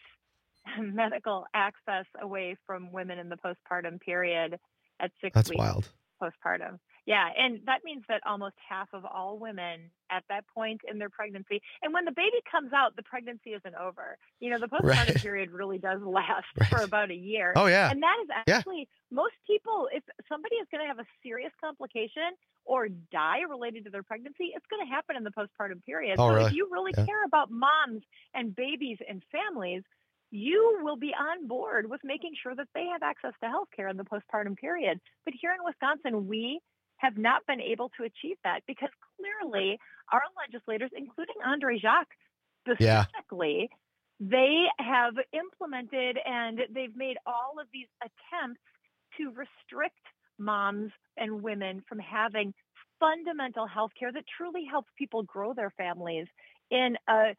medical access away from women in the postpartum period at six That's weeks wild. postpartum. Yeah, and that means that almost half of all women at that point in their pregnancy, and when the baby comes out, the pregnancy isn't over. You know, the postpartum Right. period really does last Right. for about a year. Oh, yeah. And that is Yeah. actually, most people, if somebody is going to have a serious complication or die related to their pregnancy, it's going to happen in the postpartum period. Oh, so really? if you really Yeah. care about moms and babies and families, you will be on board with making sure that they have access to health care in the postpartum period. But here in Wisconsin, we have not been able to achieve that because clearly our legislators, including Andre Jacques specifically, yeah. they have implemented and they've made all of these attempts to restrict moms and women from having fundamental health care that truly helps people grow their families in a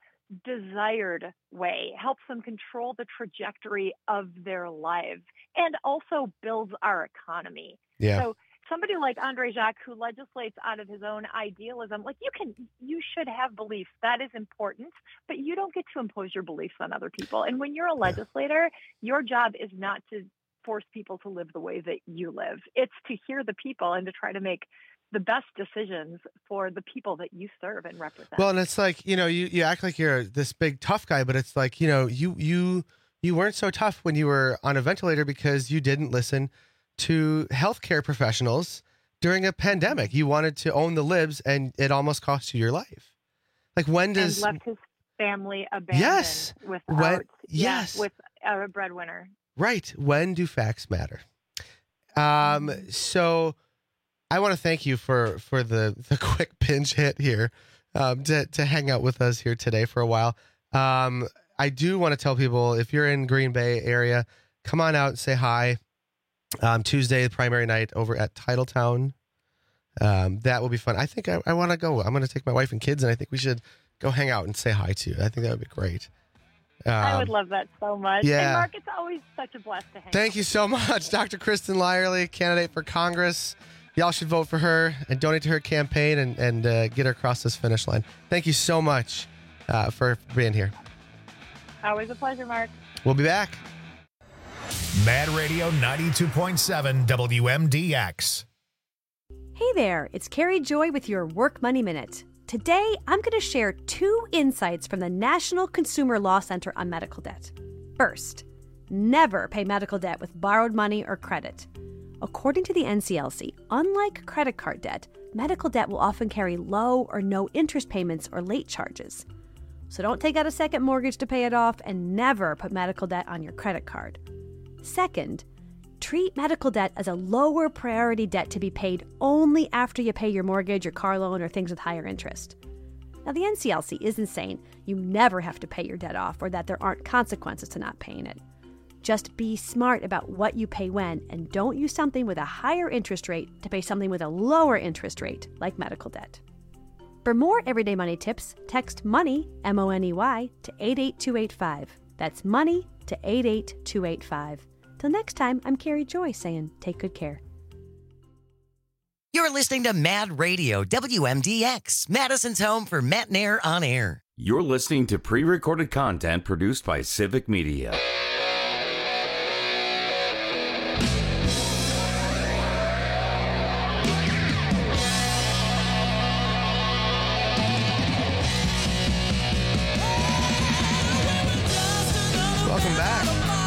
desired way, helps them control the trajectory of their lives, and also builds our economy. Yeah. So somebody like Andre Jacques, who legislates out of his own idealism, like you can, you should have beliefs. That is important, but you don't get to impose your beliefs on other people. And when you're a legislator, your job is not to force people to live the way that you live. It's to hear the people and to try to make the best decisions for the people that you serve and represent. Well, and it's like, you know, you, you act like you're this big tough guy, but it's like, you know, you, you, you weren't so tough when you were on a ventilator because you didn't listen to healthcare professionals during a pandemic. You wanted to own the libs and it almost cost you your life. Like when does... And left his family abandoned yes, without, when, yeah, yes. with a breadwinner. Right. When do facts matter? Um, so I want to thank you for, for the, the quick pinch hit here, um, to, to hang out with us here today for a while. Um, I do want to tell people, if you're in Green Bay area, come on out and say hi. Um, Tuesday, primary night over at Titletown. Um, that will be fun. I think I, I want to go. I'm going to take my wife and kids, and I think we should go hang out and say hi to you. I think that would be great. Um, I would love that so much. Yeah. And Mark, it's always such a blast to hang Thank out you with so much. Doctor Kristen Lyerly, candidate for Congress. Y'all should vote for her and donate to her campaign and, and uh, get her across this finish line. Thank you so much uh, for being here. Always a pleasure, Mark. We'll be back. Mad Radio ninety-two point seven W M D X. Hey there, it's Carrie Joy with your Work Money Minute. Today, I'm going to share two insights from the National Consumer Law Center on medical debt. First, never pay medical debt with borrowed money or credit. According to the N C L C, unlike credit card debt, medical debt will often carry low or no interest payments or late charges. So don't take out a second mortgage to pay it off and never put medical debt on your credit card. Second, treat medical debt as a lower priority debt to be paid only after you pay your mortgage or car loan or things with higher interest. Now, the N C L C isn't saying you never have to pay your debt off or that there aren't consequences to not paying it. Just be smart about what you pay when, and don't use something with a higher interest rate to pay something with a lower interest rate, like medical debt. For more everyday money tips, text MONEY, M O N E Y, to eight eight two eight five. That's MONEY to eight eight two eight five. Till next time, I'm Carrie Joy saying take good care. You're listening to Mad Radio, W M D X, Madison's home for Matt Nair on air. You're listening to pre-recorded content produced by Civic Media. Welcome back.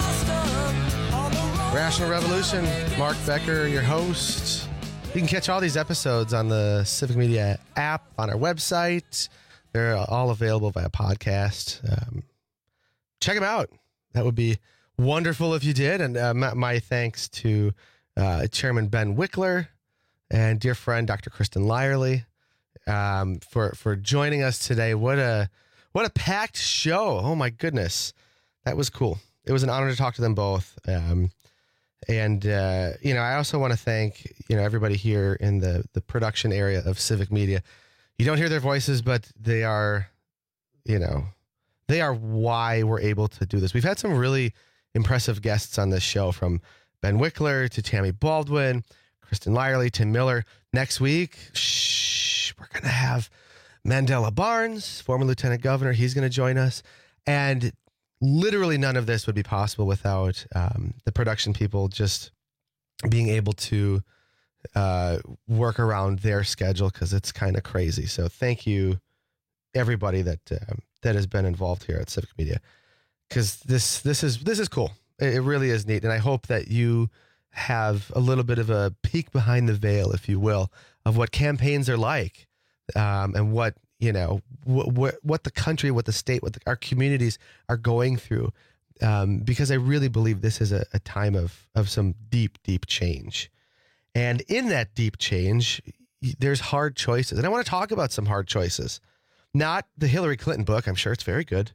Rational Revolution, Mark Becker, your host. You can catch all these episodes on the Civic Media app, on our website. They're all available via podcast. Um, check them out. That would be wonderful if you did. And uh, my, my thanks to uh, Chairman Ben Wickler and dear friend Doctor Kristen Lyerly um, for for joining us today. What a what a packed show! Oh my goodness, that was cool. It was an honor to talk to them both. Um, And, uh, you know, I also want to thank, you know, everybody here in the, the production area of Civic Media. You don't hear their voices, but they are, you know, they are why we're able to do this. We've had some really impressive guests on this show, from Ben Wickler to Tammy Baldwin, Kristen Lyerly, Tim Miller. Next week, shh, we're going to have Mandela Barnes, former lieutenant governor. He's going to join us. And literally none of this would be possible without um, the production people just being able to uh, work around their schedule, because it's kind of crazy. So thank you, everybody that uh, that has been involved here at Civic Media, because this this is this is cool. It, it really is neat, and I hope that you have a little bit of a peek behind the veil, if you will, of what campaigns are like, um, and what. You know, what what the country, what the state, what the, our communities are going through, um, because I really believe this is a, a time of of some deep, deep change. And in that deep change, there's hard choices. And I want to talk about some hard choices. Not the Hillary Clinton book. I'm sure it's very good.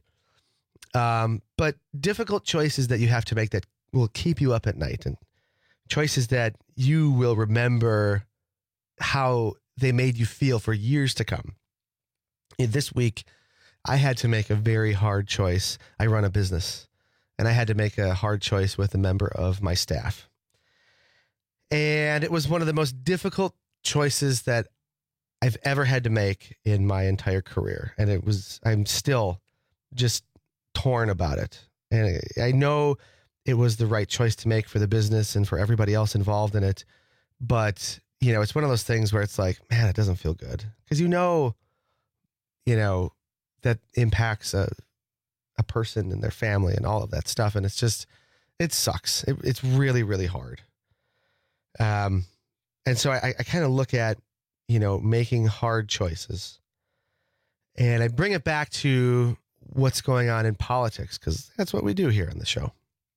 Um, but difficult choices that you have to make that will keep you up at night, and choices that you will remember how they made you feel for years to come. This week, I had to make a very hard choice. I run a business, and I had to make a hard choice with a member of my staff. And it was one of the most difficult choices that I've ever had to make in my entire career. And it was, I'm still just torn about it. And I know it was the right choice to make for the business and for everybody else involved in it. But, you know, it's one of those things where it's like, man, it doesn't feel good. Because you know, you know, that impacts a a person and their family and all of that stuff. And it's just, it sucks. It, it's really, really hard. Um, and so I, I kind of look at, you know, making hard choices, and I bring it back to what's going on in politics, because that's what we do here on the show.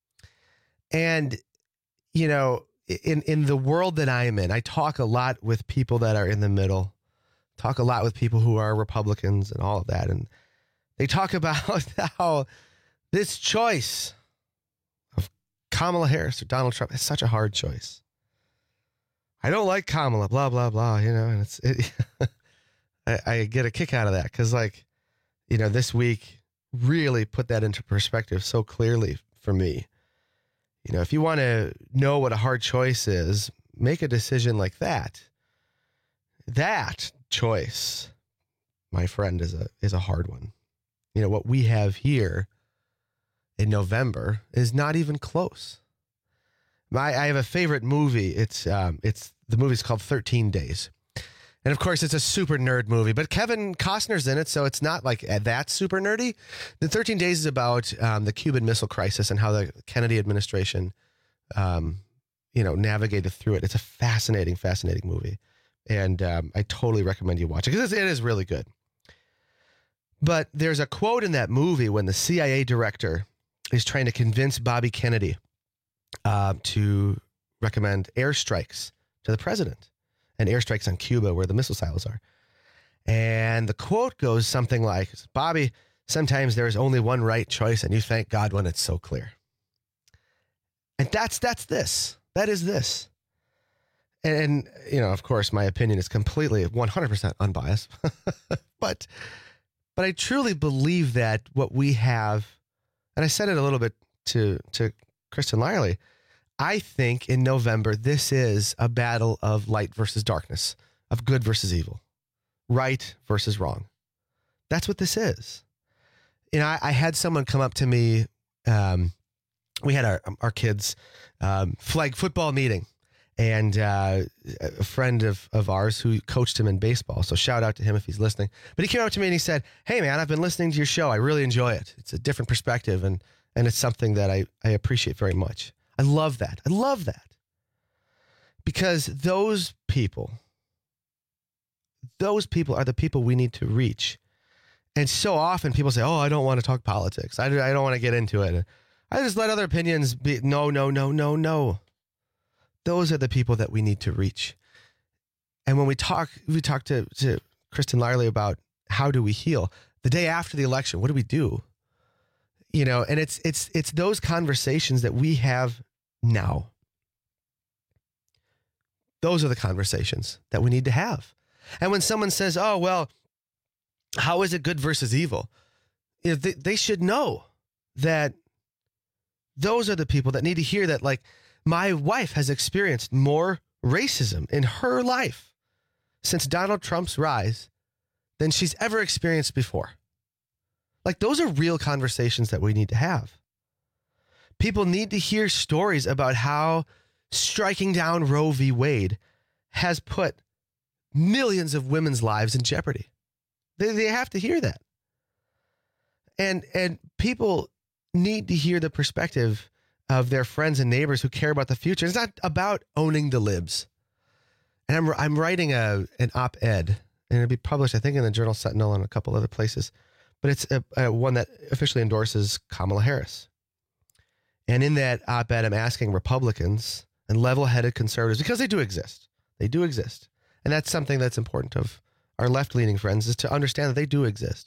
And, you know, in, in the world that I am in, I talk a lot with people that are in the middle. Talk a lot with people who are Republicans and all of that. And they talk about how this choice of Kamala Harris or Donald Trump is such a hard choice. I don't like Kamala, blah, blah, blah, you know, and it's, it, I, I get a kick out of that. Cause like, you know, this week really put that into perspective so clearly for me. You know, if you want to know what a hard choice is, make a decision like that. That choice, my friend, is a is a hard one. You know, what we have here in November is not even close. My, I have a favorite movie. It's um, it's the movie's called thirteen days. And of course, it's a super nerd movie, but Kevin Costner's in it, so it's not like that super nerdy. The thirteen days is about um, the Cuban Missile Crisis and how the Kennedy administration, um, you know, navigated through it. It's a fascinating, fascinating movie. And um, I totally recommend you watch it, because it is really good. But there's a quote in that movie when the C I A director is trying to convince Bobby Kennedy uh, to recommend airstrikes to the president, and airstrikes on Cuba where the missile silos are. And the quote goes something like, Bobby, sometimes there is only one right choice, and you thank God when it's so clear. And that's that's this. That is this. And, you know, of course, my opinion is completely one hundred percent unbiased. but but I truly believe that what we have, and I said it a little bit to, to Kristen Lyerly, I think in November, this is a battle of light versus darkness, of good versus evil, right versus wrong. That's what this is. You know, I, I had someone come up to me. Um, we had our our kids' um, flag football meeting, and uh, a friend of, of ours who coached him in baseball. So shout out to him if he's listening. But he came up to me and he said, "Hey man, I've been listening to your show. I really enjoy it. It's a different perspective, and and it's something that I, I appreciate very much." I love that. I love that. Because those people, those people are the people we need to reach. And so often people say, oh, I don't want to talk politics. I, I don't want to get into it. I just let other opinions be. No, no, no, no, no. Those are the people that we need to reach. And when we talk, we talk to, to Kristen Larley about how do we heal. The day after the election, what do we do? You know, and it's it's it's those conversations that we have now. Those are the conversations that we need to have. And when someone says, oh, well, how is it good versus evil? You know, they, they should know that those are the people that need to hear that, like, my wife has experienced more racism in her life since Donald Trump's rise than she's ever experienced before. Like, those are real conversations that we need to have. People need to hear stories about how striking down Roe v. Wade has put millions of women's lives in jeopardy. They, they have to hear that. And, and people need to hear the perspective of their friends and neighbors who care about the future. It's not about owning the libs. And I'm, I'm writing a, an op-ed, and it'll be published, I think, in the Journal Sentinel and a couple other places. But it's a, a one that officially endorses Kamala Harris. And in that op-ed, I'm asking Republicans and level-headed conservatives, because they do exist. They do exist. And that's something that's important of our left-leaning friends, is to understand that they do exist.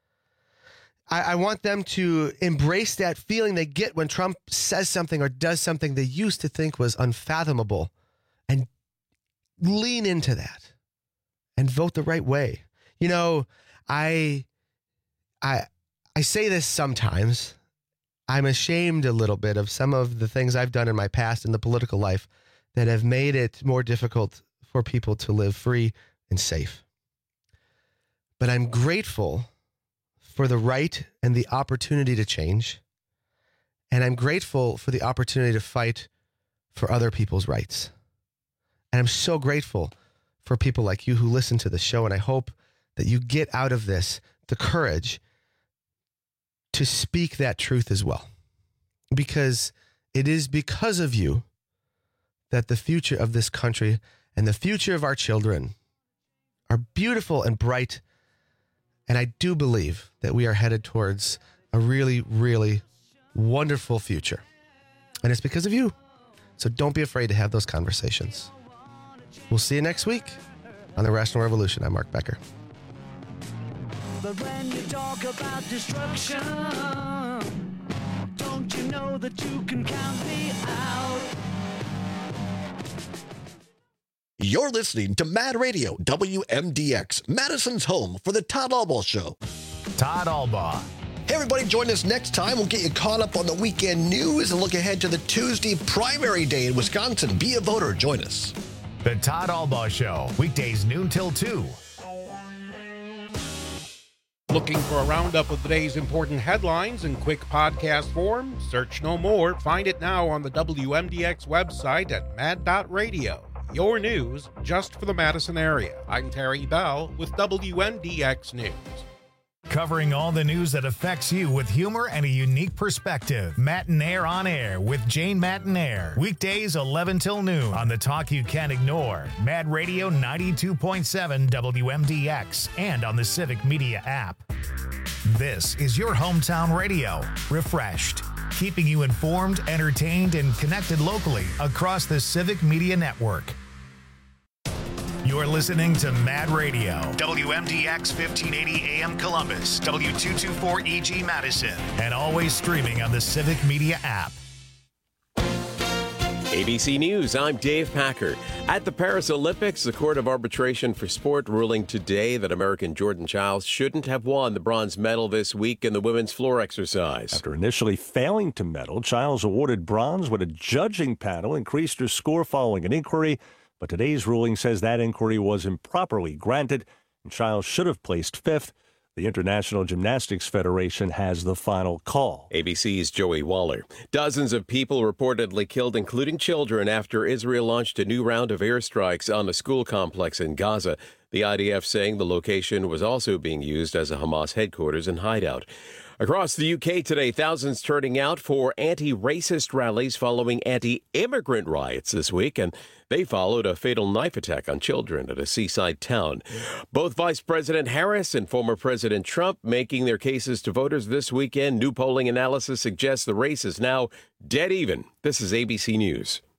I, I want them to embrace that feeling they get when Trump says something or does something they used to think was unfathomable, and lean into that and vote the right way. You know, I... I I say this sometimes. I'm ashamed a little bit of some of the things I've done in my past in the political life that have made it more difficult for people to live free and safe. But I'm grateful for the right and the opportunity to change. And I'm grateful for the opportunity to fight for other people's rights. And I'm so grateful for people like you who listen to the show. And I hope that you get out of this the courage to speak that truth as well, because it is because of you that the future of this country and the future of our children are beautiful and bright. And I do believe that we are headed towards a really, really wonderful future. And it's because of you. So don't be afraid to have those conversations. We'll see you next week on The Rational Revolution. I'm Mark Becker. But when you talk about destruction, don't you know that you can count me out? You're listening to Mad Radio, W M D X, Madison's home for the Todd Albaugh Show. Todd Albaugh. Hey, everybody, join us next time. We'll get you caught up on the weekend news and look ahead to the Tuesday primary day in Wisconsin. Be a voter. Join us. The Todd Albaugh Show, weekdays noon till two. Looking for a roundup of the day's important headlines in quick podcast form? Search no more. Find it now on the W M D X website at mad dot radio. Your news just for the Madison area. I'm Terry Bell with W M D X News. Covering all the news that affects you with humor and a unique perspective. Matinaire on Air with Jane Matinaire. Weekdays eleven till noon on the talk you can't ignore. Mad Radio ninety-two point seven W M D X and on the Civic Media app. This is your hometown radio. Refreshed. Keeping you informed, entertained, and connected locally across the Civic Media Network. You're listening to Mad Radio, W M D X fifteen eighty A M Columbus, W two twenty-four E G Madison, and always streaming on the Civic Media app. A B C News, I'm Dave Packer. At the Paris Olympics, the Court of Arbitration for Sport ruling today that American Jordan Chiles shouldn't have won the bronze medal this week in the women's floor exercise. After initially failing to medal, Chiles awarded bronze when a judging panel increased her score following an inquiry, but today's ruling says that inquiry was improperly granted, and Chiles should have placed fifth. The International Gymnastics Federation has the final call. A B C's Joey Waller. Dozens of people reportedly killed, including children, after Israel launched a new round of airstrikes on a school complex in Gaza. The I D F saying the location was also being used as a Hamas headquarters and hideout. Across the U K today, thousands turning out for anti-racist rallies following anti-immigrant riots this week, and they followed a fatal knife attack on children at a seaside town. Both Vice President Harris and former President Trump making their cases to voters this weekend. New polling analysis suggests the race is now dead even. This is A B C News.